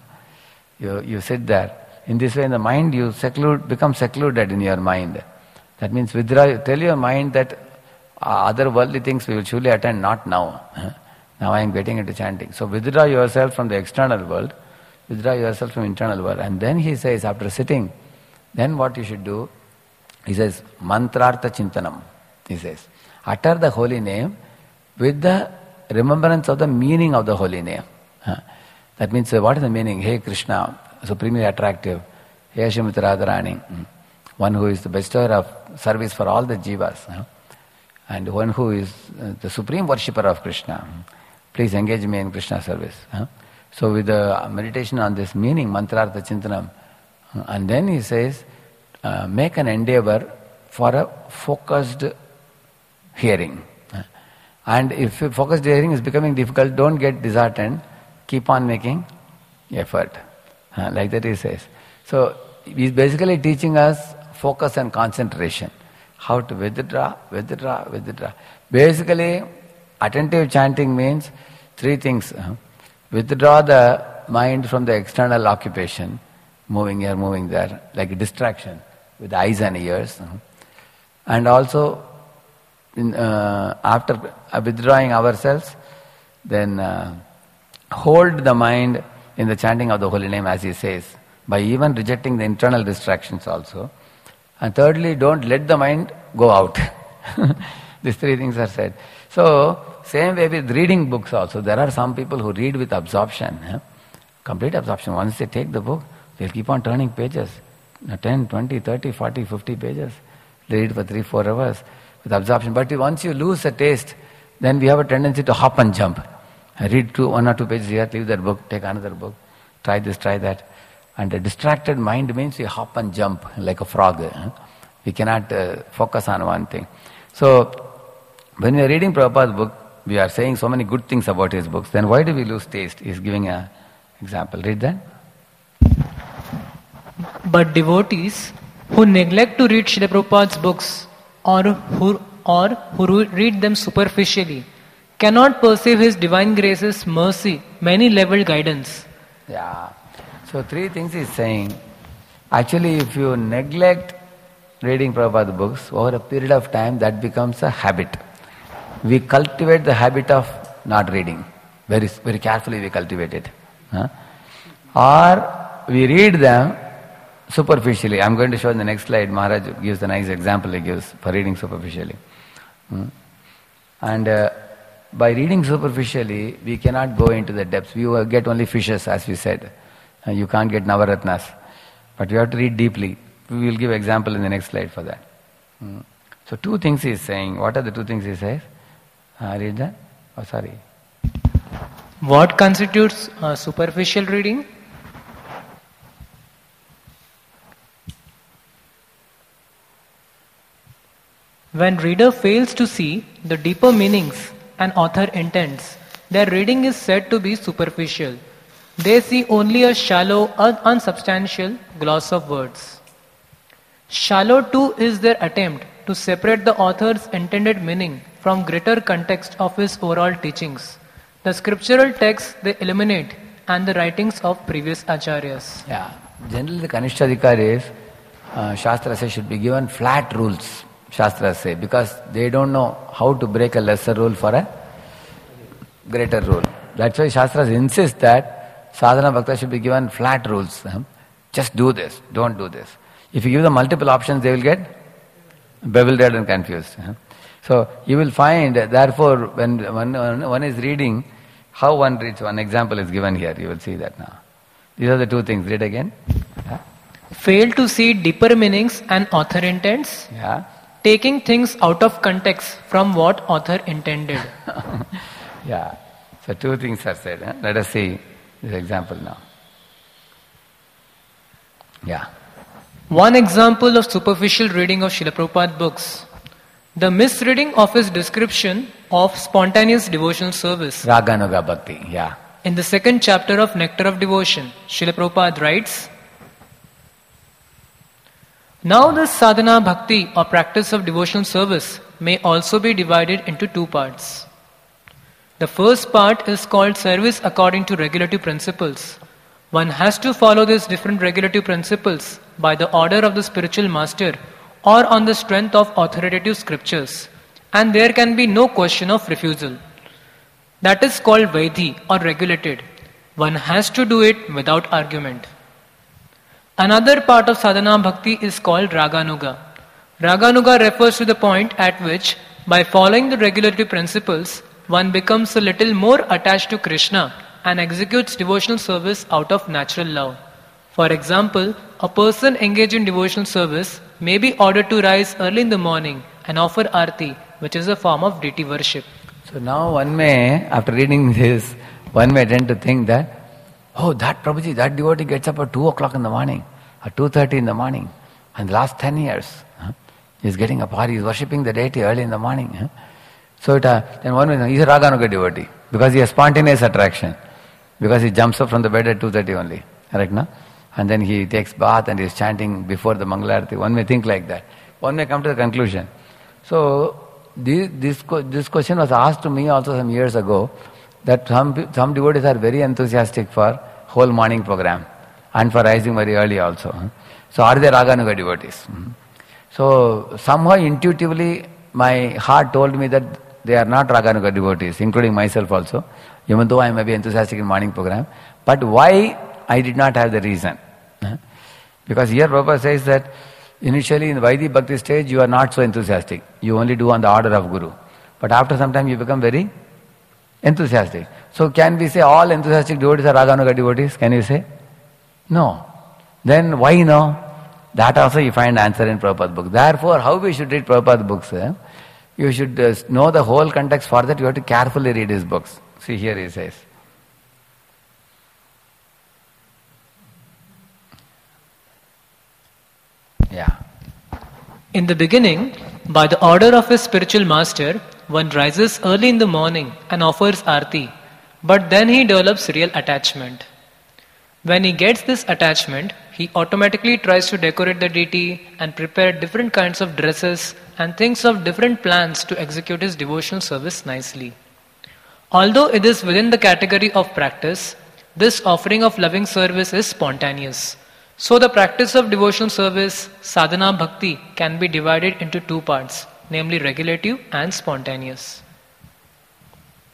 You sit there. In this way, in the mind, you become secluded in your mind. That means withdraw, tell your mind that other worldly things we will surely attend, not now. Now I am getting into chanting. So withdraw yourself from the external world, withdraw yourself from internal world. And then he says, after sitting, then what you should do, he says, mantrartha chintanam. He says, utter the holy name with the remembrance of the meaning of the holy name. That means, what is the meaning? Hey Krishna, supremely attractive. Hey Srimati Radharani, one who is the bestower of service for all the jivas, and one who is the supreme worshipper of Krishna. Please engage me in Krishna service. So with the meditation on this meaning, mantrartha chintanam, and then he says, make an endeavor for a focused hearing. And if focused hearing is becoming difficult, don't get disheartened. Keep on making effort. Like that he says. So he's basically teaching us focus and concentration. How to withdraw. Basically, attentive chanting means 3 things. Withdraw the mind from the external occupation, moving here, moving there, like a distraction with eyes and ears. And also, after withdrawing ourselves, then hold the mind in the chanting of the holy name, as he says, by even rejecting the internal distractions also. And thirdly, don't let the mind go out. These 3 things are said. So, same way with reading books also. There are some people who read with absorption, complete absorption. Once they take the book, they'll keep on turning pages, 10, 20, 30, 40, 50 pages. They read for 3-4 hours with absorption. But once you lose the taste, then we have a tendency to hop and jump. I read 1 or 2 pages here, leave that book, take another book, try this, try that. And a distracted mind means we hop and jump like a frog. We cannot focus on one thing. So, when we are reading Prabhupada's book, we are saying so many good things about his books. Then why do we lose taste? He is giving an example. Read that. But devotees who neglect to read Srila Prabhupada's books or who read them superficially cannot perceive his divine grace's mercy, many-leveled guidance. Yeah. So 3 things he's saying. Actually, if you neglect reading Prabhupada's books, over a period of time, that becomes a habit. we cultivate the habit of not reading. Very, very carefully we cultivate it. Or we read them superficially. I'm going to show in the next slide. Maharaj gives a nice example he gives for reading superficially. And by reading superficially, we cannot go into the depths. We will get only fishes, as we said. You can't get Navaratnas. But you have to read deeply. We will give example in the next slide for that. So two things he is saying. What are the two things he says? Read that. Oh, sorry. What constitutes superficial reading? When reader fails to see the deeper meanings an author intends, their reading is said to be superficial. They see only a shallow, unsubstantial gloss of words. Shallow too is their attempt to separate the author's intended meaning from greater context of his overall teachings. The scriptural texts they eliminate and the writings of previous acharyas. Yeah. Generally the Kanishtadhikaris, Shastras say, should be given flat rules. Shastras say, because they don't know how to break a lesser rule for a greater rule. That's why Shastras insist that sadhana bhakta should be given flat rules. Just do this, don't do this. If you give them multiple options, they will get bewildered and confused. So you will find, therefore, when one is reading, how one reads, one example is given here. You will see that now. These are the two things. Read again. Fail to see deeper meanings an author intends. Yeah. Taking things out of context from what author intended. Yeah. So two things are said. Let us see this example now. Yeah. One example of superficial reading of Srila Prabhupada books. The misreading of his description of spontaneous devotional service. Raganuga Bhakti. Yeah. In the second chapter of Nectar of Devotion, Srila Prabhupada writes, now this sadhana bhakti or practice of devotional service may also be divided into two parts. The first part is called service according to regulative principles. One has to follow these different regulative principles by the order of the spiritual master or on the strength of authoritative scriptures, and there can be no question of refusal. That is called Vaidhi or regulated. One has to do it without argument. Another part of sadhana bhakti is called Raganuga. Raganuga refers to the point at which, by following the regulative principles, one becomes a little more attached to Krishna and executes devotional service out of natural love. For example, a person engaged in devotional service may be ordered to rise early in the morning and offer arti, which is a form of deity worship. So now one may, after reading this, one may tend to think that, oh, that Prabhuji, that devotee gets up at 2 o'clock in the morning, at 2:30 in the morning, and the last 10 years, he's getting up, or he's worshipping the deity early in the morning. So then one may know, he's a Raganuga devotee, because he has spontaneous attraction, because he jumps up from the bed at 2:30 only, correct, no? And then he takes bath and he's chanting before the Mangalarati. One may think like that. One may come to the conclusion. So this question was asked to me also some years ago, that some devotees are very enthusiastic for whole morning program and for rising very early also. So are they Raganuga devotees? So somehow intuitively my heart told me that they are not Raganuga devotees, including myself also, even though I may be enthusiastic in morning program. But why? I did not have the reason. Because here Prabhupada says that initially in the Vaidhi Bhakti stage you are not so enthusiastic. You only do on the order of Guru. But after some time you become very enthusiastic. So can we say all enthusiastic devotees are Raganuga devotees? Can you say? No. Then why no? That also you find answer in Prabhupada book. Therefore, how we should read Prabhupada books? You should know the whole context. For that you have to carefully read his books. See here he says. Yeah. In the beginning, by the order of his spiritual master, one rises early in the morning and offers arti, but then he develops real attachment. When he gets this attachment, he automatically tries to decorate the deity and prepare different kinds of dresses and thinks of different plans to execute his devotional service nicely. Although it is within the category of practice, this offering of loving service is spontaneous. So the practice of devotional service, sadhana bhakti, can be divided into two parts, namely regulative and spontaneous.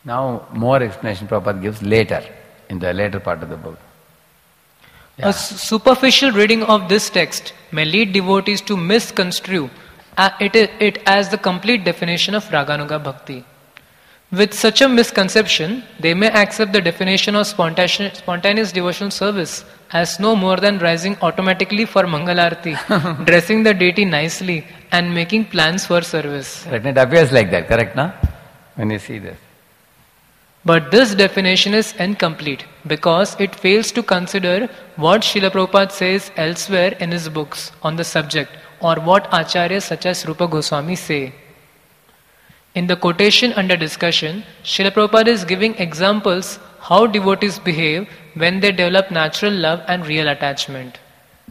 Now more explanation Prabhupada gives later, in the later part of the book. A superficial reading of this text may lead devotees to misconstrue it as the complete definition of Raganuga Bhakti. With such a misconception, they may accept the definition of spontaneous devotional service as no more than rising automatically for Mangalarti, dressing the deity nicely, and making plans for service. Correct. It appears like that, correct, no? When you see this. But this definition is incomplete because it fails to consider what Srila Prabhupada says elsewhere in his books on the subject, or what acharyas such as Rupa Goswami say. In the quotation under discussion, Srila Prabhupada is giving examples how devotees behave when they develop natural love and real attachment.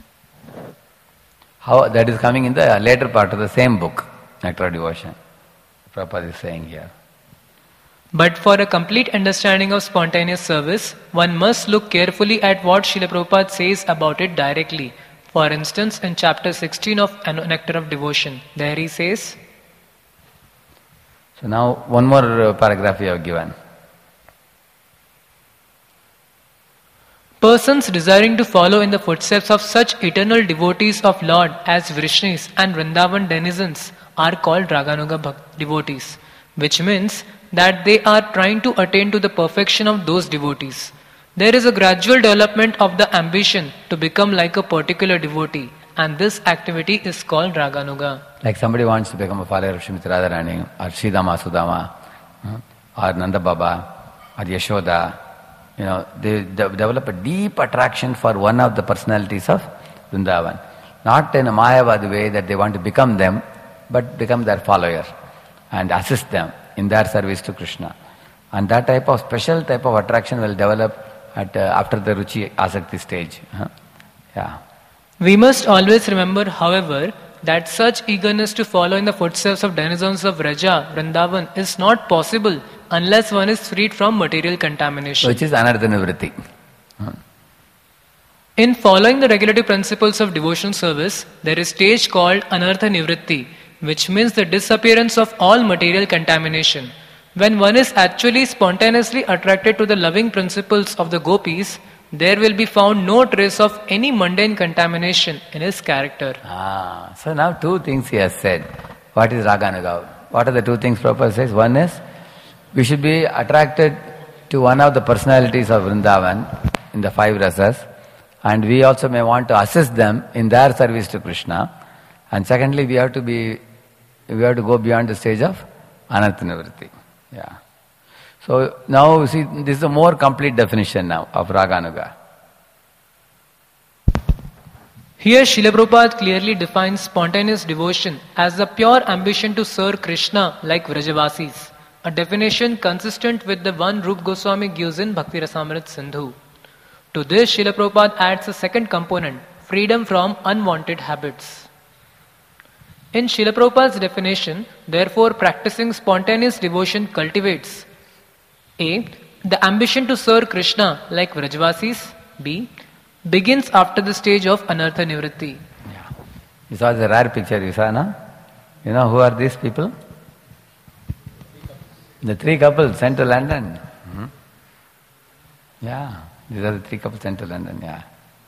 How that is coming in the later part of the same book, Nectar of Devotion. Prabhupada is saying here. But for a complete understanding of spontaneous service, one must look carefully at what Srila Prabhupada says about it directly. For instance, in chapter 16 of Nectar of Devotion, there he says, so now one more paragraph you have given. Persons desiring to follow in the footsteps of such eternal devotees of Lord as Vrishnis and Vrindavan denizens are called Raganuga devotees, which means that they are trying to attain to the perfection of those devotees. There is a gradual development of the ambition to become like a particular devotee, and this activity is called Raganuga. Like somebody wants to become a follower of Srimati Radharani, or Sridama Sudama, or Nanda Baba, or Yashoda. You know, they develop a deep attraction for one of the personalities of Vrindavan. Not in a Mayavad way that they want to become them, but become their follower and assist them in their service to Krishna. And that type of special type of attraction will develop after the Ruchi Asakti stage. Yeah. We must always remember, however, that such eagerness to follow in the footsteps of denizens of Vraja, Vrindavan is not possible unless one is freed from material contamination. Which is Anartha Nivritti. In following the regulative principles of devotional service, there is stage called Anartha Nivritti, which means the disappearance of all material contamination. When one is actually spontaneously attracted to the loving principles of the gopis, there will be found no trace of any mundane contamination in his character. So now two things he has said. What is Raganuga? What are the two things Prabhupada says? One is, we should be attracted to one of the personalities of Vrindavan in the five rasas, and we also may want to assist them in their service to Krishna. And secondly, we have to go beyond the stage of Anartha Nivritti. Yeah. So now see, this is a more complete definition now of Raganuga. Here Srila Prabhupada clearly defines spontaneous devotion as the pure ambition to serve Krishna like Vrajavasis, a definition consistent with the one Rupa Goswami gives in Bhakti Rasamrita Sindhu. To this, Srila Prabhupada adds a second component, freedom from unwanted habits. In Srila Prabhupada's definition, therefore, practicing spontaneous devotion cultivates A. The ambition to serve Krishna like Vrajavasis. B. Begins after the stage of Anartha Nivritti. Yeah. You saw the rare picture you saw, no? You know who are these people? The three couples sent to London. Yeah, these are the three couples sent to London, yeah.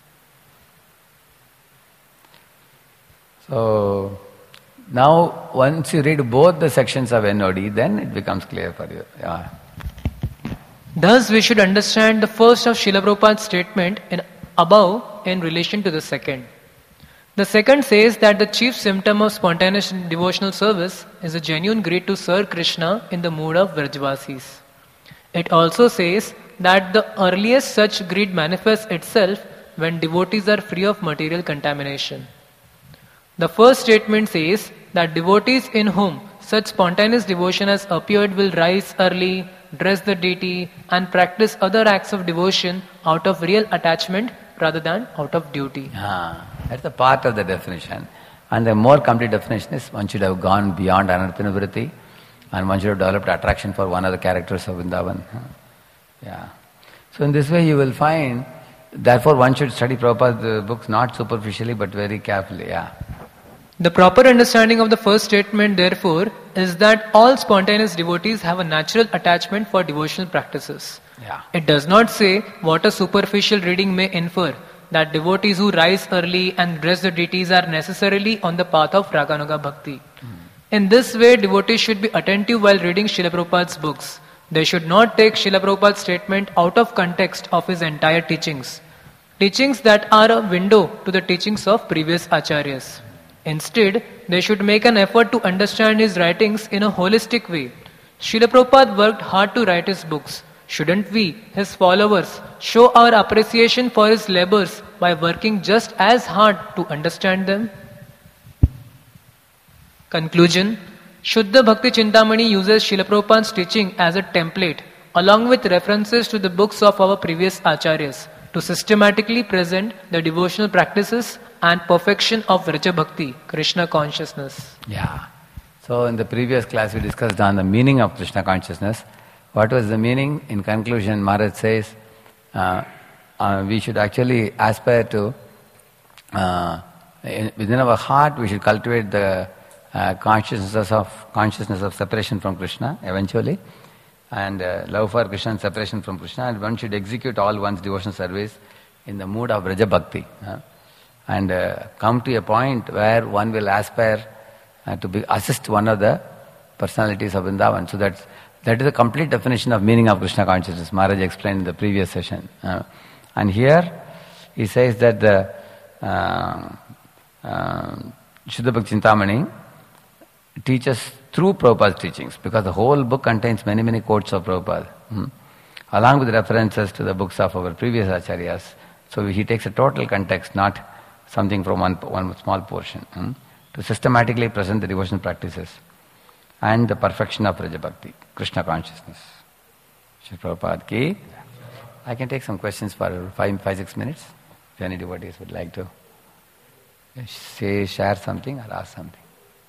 So, now once you read both the sections of NOD, then it becomes clear for you. Yeah. Thus, we should understand the first of Srila Prabhupada's statement above in relation to the second. The second says that the chief symptom of spontaneous devotional service is a genuine greed to serve Krishna in the mood of Vrajavasis. It also says that the earliest such greed manifests itself when devotees are free of material contamination. The first statement says that devotees in whom such spontaneous devotion has appeared will rise early, dress the deity, and practice other acts of devotion out of real attachment rather than out of duty. That's a part of the definition. And the more complete definition is one should have gone beyond Anartha Nivritti, and one should have developed attraction for one of the characters of Vrindavan. Yeah. So in this way you will find, therefore one should study Prabhupada's books not superficially but very carefully. Yeah. The proper understanding of the first statement, therefore, is that all spontaneous devotees have a natural attachment for devotional practices. Yeah. It does not say what a superficial reading may infer, that devotees who rise early and dress the deities are necessarily on the path of Raganuga Bhakti. In this way, devotees should be attentive while reading Srila Prabhupada's books. They should not take Srila Prabhupada's statement out of context of his entire teachings. Teachings that are a window to the teachings of previous acharyas. Instead, they should make an effort to understand his writings in a holistic way. Srila Prabhupada worked hard to write his books. Shouldn't we, his followers, show our appreciation for his labors by working just as hard to understand them? Conclusion. Shuddha Bhakti Chintamani uses Srila Prabhupada's teaching as a template, along with references to the books of our previous acharyas, to systematically present the devotional practices and perfection of Vraja Bhakti, Krishna consciousness. Yeah. So in the previous class we discussed on the meaning of Krishna consciousness. What was the meaning? In conclusion, Maharaj says we should actually aspire to, within our heart we should cultivate the consciousness of separation from Krishna eventually, and love for Krishna and separation from Krishna, and one should execute all one's devotional service in the mood of Vraja Bhakti, and come to a point where one will aspire to assist one of the personalities of Vrindavan. So that is a complete definition of meaning of Krishna consciousness. Maharaj explained in the previous session. And here he says that the Shuddha Bhakti Chintamani teaches through Prabhupada's teachings, because the whole book contains many, many quotes of Prabhupada, along with references to the books of our previous acharyas. So he takes a total context, not something from one small portion, to systematically present the devotional practices and the perfection of Vraja Bhakti, Krishna consciousness. Shri Prabhupada ki. I can take some questions for 5-6 minutes, if any devotees would like to share something or ask something.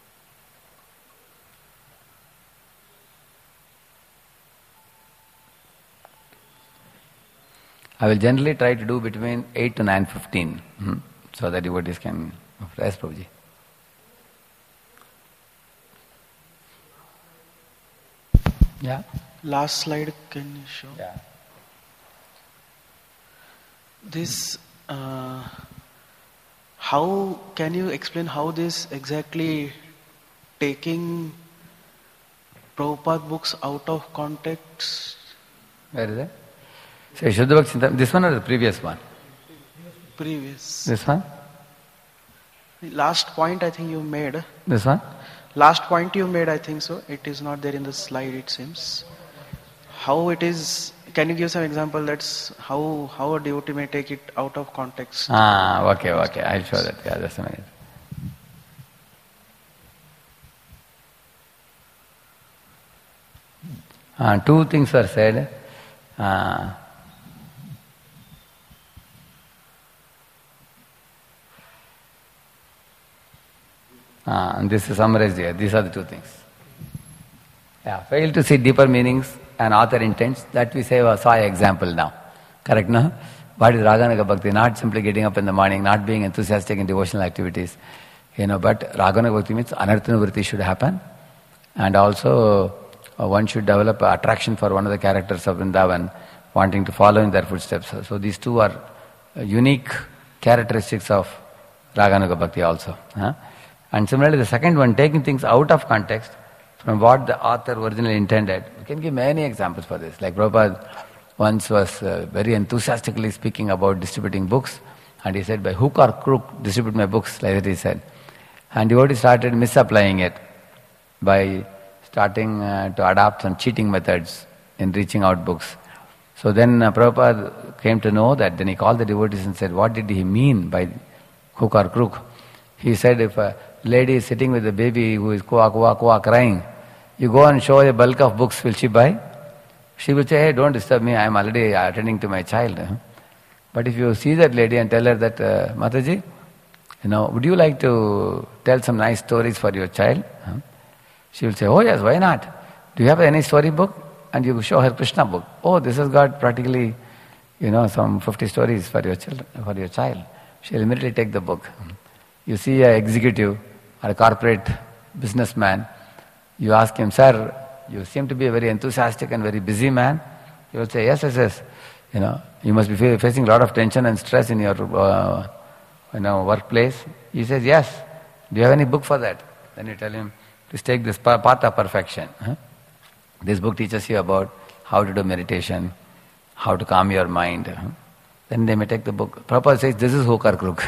I will generally try to do between 8 to 9:15, so that devotees can... Yes, Prabhuji. Yeah. Last slide, can you show? Yeah. This, how can you explain how this exactly taking Prabhupada books out of context? Where is it? Say Shuddha Bhakti Chintamani. This one or the previous one? Previous. This one? The last point I think you made. This one? Last point you made, I think so. It is not there in the slide, it seems. How it is, can you give some example that's how a devotee may take it out of context? Okay. I'll show that. Yeah, just a minute. Two things were said. And this is summarized here. These are the two things. Yeah, fail to see deeper meanings and author intents. That we say saw an example now. Correct, no? What is Raganuga Bhakti? Not simply getting up in the morning, not being enthusiastic in devotional activities. But Raganuga Bhakti means anarthanuvritti should happen. And also one should develop attraction for one of the characters of Vrindavan, wanting to follow in their footsteps. So these two are unique characteristics of Raganuga Bhakti also. And similarly, the second one, taking things out of context from what the author originally intended. We can give many examples for this. Like Prabhupada once was very enthusiastically speaking about distributing books, and he said, by hook or crook, distribute my books, like that he said. And devotee started misapplying it by starting to adopt some cheating methods in reaching out books. So then Prabhupada came to know that. Then he called the devotees and said, what did he mean by hook or crook? He said, if a lady is sitting with a baby who is kwa crying, you go and show a bulk of books, will she buy? She will say, hey, don't disturb me, I am already attending to my child. But if you see that lady and tell her that, Mataji, would you like to tell some nice stories for your child? She will say, oh yes, why not? Do you have any story book? And you show her Krishna book. Oh, this has got practically, some 50 stories for your child. She will immediately take the book. You see an executive or a corporate businessman, you ask him, sir, you seem to be a very enthusiastic and very busy man. He will say, yes, yes, yes. You must be facing a lot of tension and stress in your workplace. He says, yes. Do you have any book for that? Then you tell him, please take this path of perfection. This book teaches you about how to do meditation, how to calm your mind. Then they may take the book. Prabhupada says, this is hook or crook.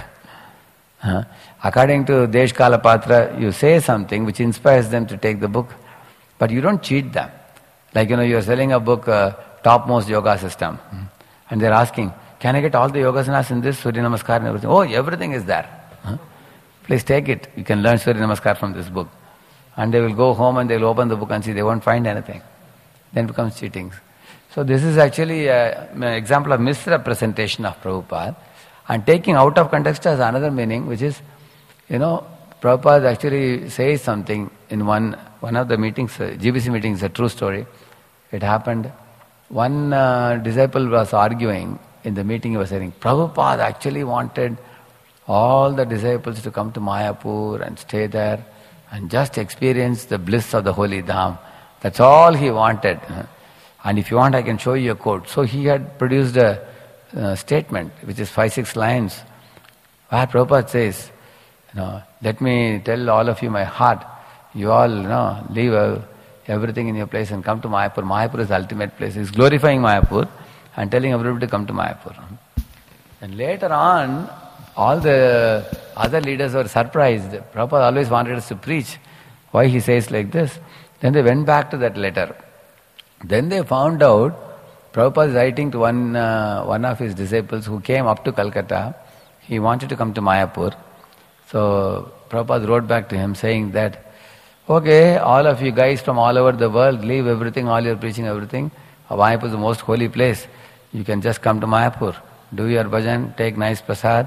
According to Desh Kala Patra, you say something which inspires them to take the book, but you don't cheat them. Like, you're selling a book, Topmost Yoga System, and they're asking, can I get all the yogasanas in this, Surya Namaskar and everything? Oh, everything is there. Please take it. You can learn Surya Namaskar from this book. And they will go home and they will open the book and see they won't find anything. Then it becomes cheating. So this is actually an example of misrepresentation of Prabhupada. And taking out of context has another meaning, which is, Prabhupada actually says something in one of the meetings, GBC meetings, a true story. It happened. One disciple was arguing in the meeting. He was saying, Prabhupada actually wanted all the disciples to come to Mayapur and stay there and just experience the bliss of the holy Dham. That's all he wanted. And if you want, I can show you a quote. So he had produced a statement, which is 5-6 lines, where Prabhupada says, let me tell all of you my heart. You all, leave everything in your place and come to Mayapur. Mayapur is the ultimate place. He's glorifying Mayapur and telling everybody to come to Mayapur. And later on, all the other leaders were surprised. Prabhupada always wanted us to preach. Why he says like this? Then they went back to that letter. Then they found out Prabhupada is writing to one of his disciples who came up to Calcutta. He wanted to come to Mayapur. So Prabhupada wrote back to him saying that, okay, all of you guys from all over the world, leave everything, all your preaching, everything. Mayapur is the most holy place. You can just come to Mayapur. Do your bhajan, take nice prasad,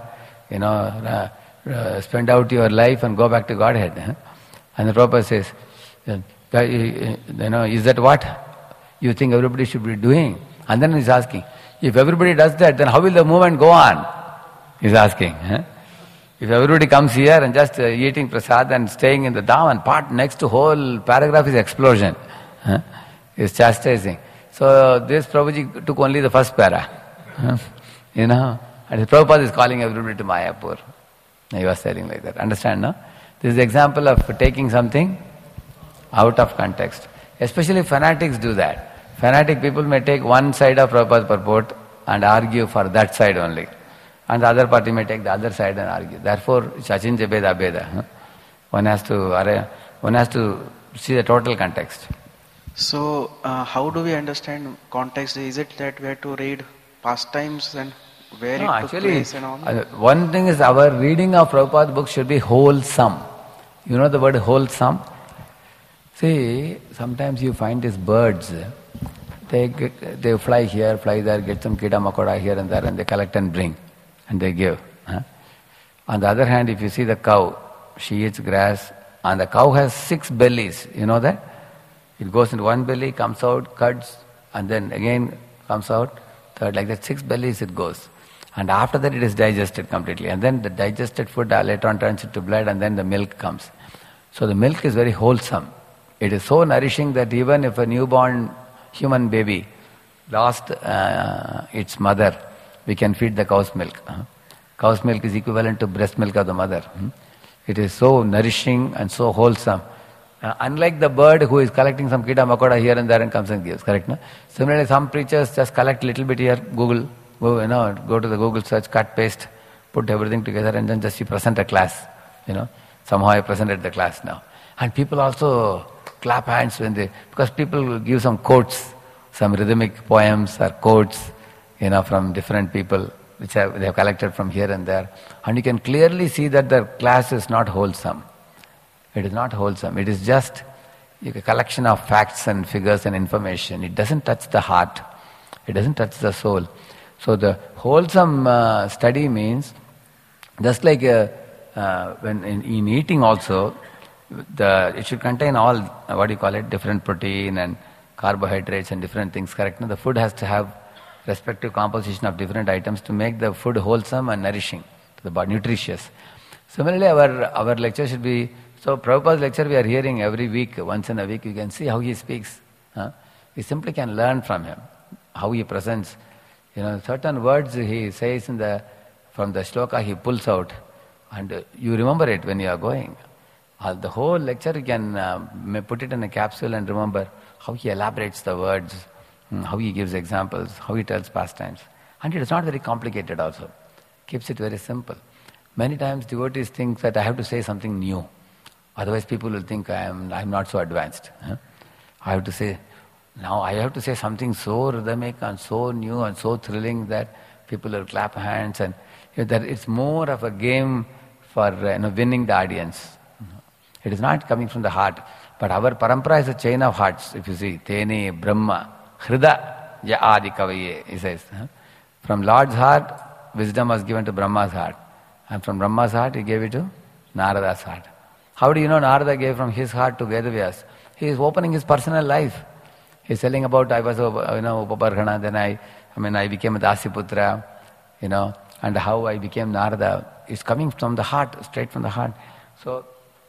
spend out your life and go back to Godhead. And the Prabhupada says, is that what you think everybody should be doing? And then he's asking, if everybody does that, then how will the movement go on? He's asking. If everybody comes here and just eating prasad and staying in the dham, and part next to whole paragraph is explosion. Is chastising. So this Prabhuji took only the first para. And Prabhupada is calling everybody to Mayapur. He was saying like that. Understand, no? This is the example of taking something out of context. Especially fanatics do that. Fanatic people may take one side of Prabhupada's purport and argue for that side only. And the other party may take the other side and argue. Therefore, it's achincha beda beda. One has to see the total context. So, how do we understand context? Is it that we have to read past times and where it took place and all? One thing is our reading of Prabhupada's book should be wholesome. You know the word wholesome? See, sometimes you find these birds, they fly here, fly there, get some kida makoda here and there, and they collect and bring, and they give. On the other hand, if you see the cow, she eats grass, and the cow has 6 bellies, you know that? It goes into one belly, comes out, cuts, and then again comes out, third, like that, 6 bellies it goes. And after that it is digested completely. And then the digested food later on turns into blood, and then the milk comes. So the milk is very wholesome. It is so nourishing that even if a newborn human baby lost its mother, we can feed the cow's milk. Cow's milk is equivalent to breast milk of the mother. It is so nourishing and so wholesome. Unlike the bird who is collecting some kida makoda here and there and comes and gives, correct? No? Similarly, some preachers just collect little bit here, go to the Google search, cut, paste, put everything together, and then just you present a class. Somehow I presented the class now. And people also clap hands because people give some quotes, some rhythmic poems or quotes, from different people which they have collected from here and there. And you can clearly see that the class is not wholesome. It is not wholesome. It is just a collection of facts and figures and information. It doesn't touch the heart. It doesn't touch the soul. So the wholesome study means, just like when in eating also, it should contain all, different protein and carbohydrates and different things, correct? No? The food has to have respective composition of different items to make the food wholesome and nourishing to the body, nutritious. Similarly, our lecture should be So Prabhupada's lecture we are hearing every week, once in a week. You can see how he speaks. We simply can learn from him, how he presents. Certain words he says from the shloka he pulls out, and you remember it when you are going. The whole lecture you can put it in a capsule and remember how he elaborates the words, how he gives examples, how he tells pastimes. And it is not very complicated also. Keeps it very simple. Many times devotees think that I have to say something new. Otherwise people will think I'm not so advanced. I have to say something so rhythmic and so new and so thrilling that people will clap hands, and that it's more of a game for winning the audience. It is not coming from the heart. But our parampara is a chain of hearts. If you see, Tene Brahma Hrida Ya Adi Kavaye, he says. From Lord's heart, wisdom was given to Brahma's heart. And from Brahma's heart, he gave it to Narada's heart. How do you know Narada gave from his heart to Vedavyas? He is opening his personal life. He is telling about, I was Upaparghana, then I became a Dasiputra, and how I became Narada. It's coming from the heart, straight from the heart. So,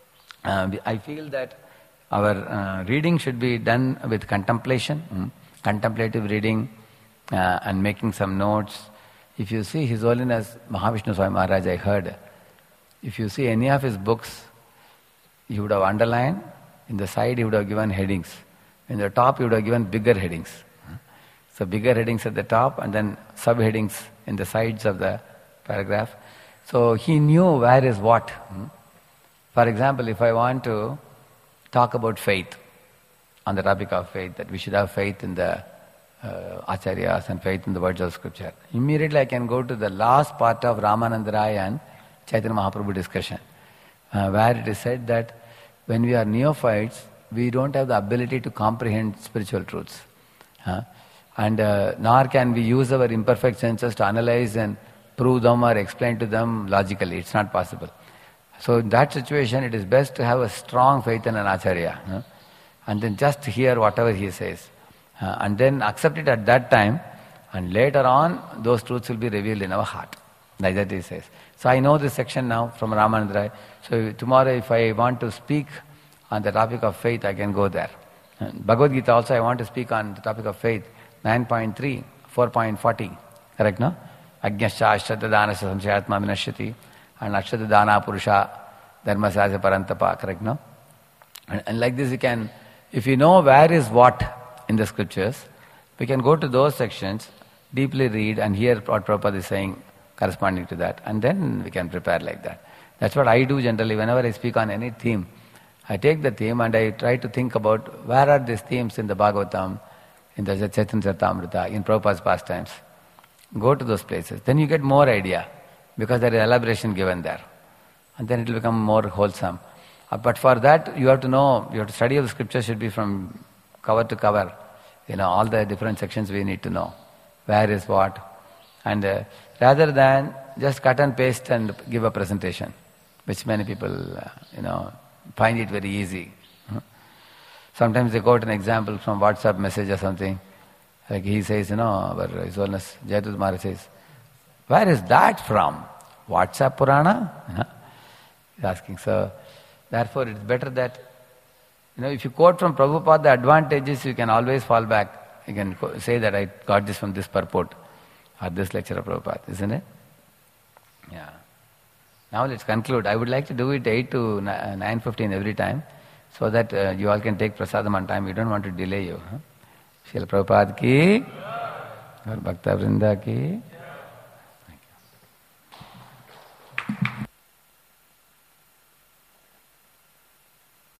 I feel that our reading should be done with contemplation, contemplative reading, and making some notes. If you see His Holiness Mahavishnu Swami Maharaj, I heard, if you see any of his books, he would have underlined, in the side he would have given headings. In the top he would have given bigger headings. So bigger headings at the top and then subheadings in the sides of the paragraph. So he knew where is what. For example, if I want to talk about faith, on the topic of faith, that we should have faith in the Acharyas and faith in the words of scripture, immediately I can go to the last part of Ramananda Rai and Chaitanya Mahaprabhu discussion, where it is said that when we are neophytes, we don't have the ability to comprehend spiritual truths. And nor can we use our imperfect senses to analyze and prove them or explain to them logically. It's not possible. So in that situation, it is best to have a strong faith in an Acharya, and then just hear whatever he says, and then accept it at that time, and later on those truths will be revealed in our heart. Like that he says. So I know this section now from Ramananda Rai. So tomorrow if I want to speak on the topic of faith, I can go there. Bhagavad Gita also I want to speak on the topic of faith, 9.3, 4.40. Correct, no? Ajñascha Ashtrata Dhanasya Samshayatma Vinashyati, and Ashtrata Dhana Purusha Dharma Sasya Parantapa. Correct, no? And like this you can, if you know where is what in the scriptures, we can go to those sections, deeply read and hear what Prabhupada is saying corresponding to that, and then we can prepare like that. That's what I do generally whenever I speak on any theme. I take the theme and I try to think about where are these themes in the Bhagavatam, in the Chaitanya Charitamrita, in Prabhupada's pastimes. Go to those places. Then you get more idea, because there is elaboration given there. And then it will become more wholesome. But for that, you have to know, you have to study of the scripture should be from cover to cover. All the different sections we need to know. Where is what. And rather than just cut and paste and give a presentation, which many people, find it very easy. Sometimes they quote an example from WhatsApp message or something. Like he says, our His Holiness Jayadut Maharaj says, where is that from? WhatsApp Purana? He's asking. So, therefore it's better that, if you quote from Prabhupada, the advantage is you can always fall back. You can say that I got this from this purport or this lecture of Prabhupada, isn't it? Yeah. Now let's conclude. I would like to do it 8 to 9:15 every time, so that you all can take prasadam on time. We don't want to delay you. Srila Prabhupada ki, Bhakta Vrinda ki.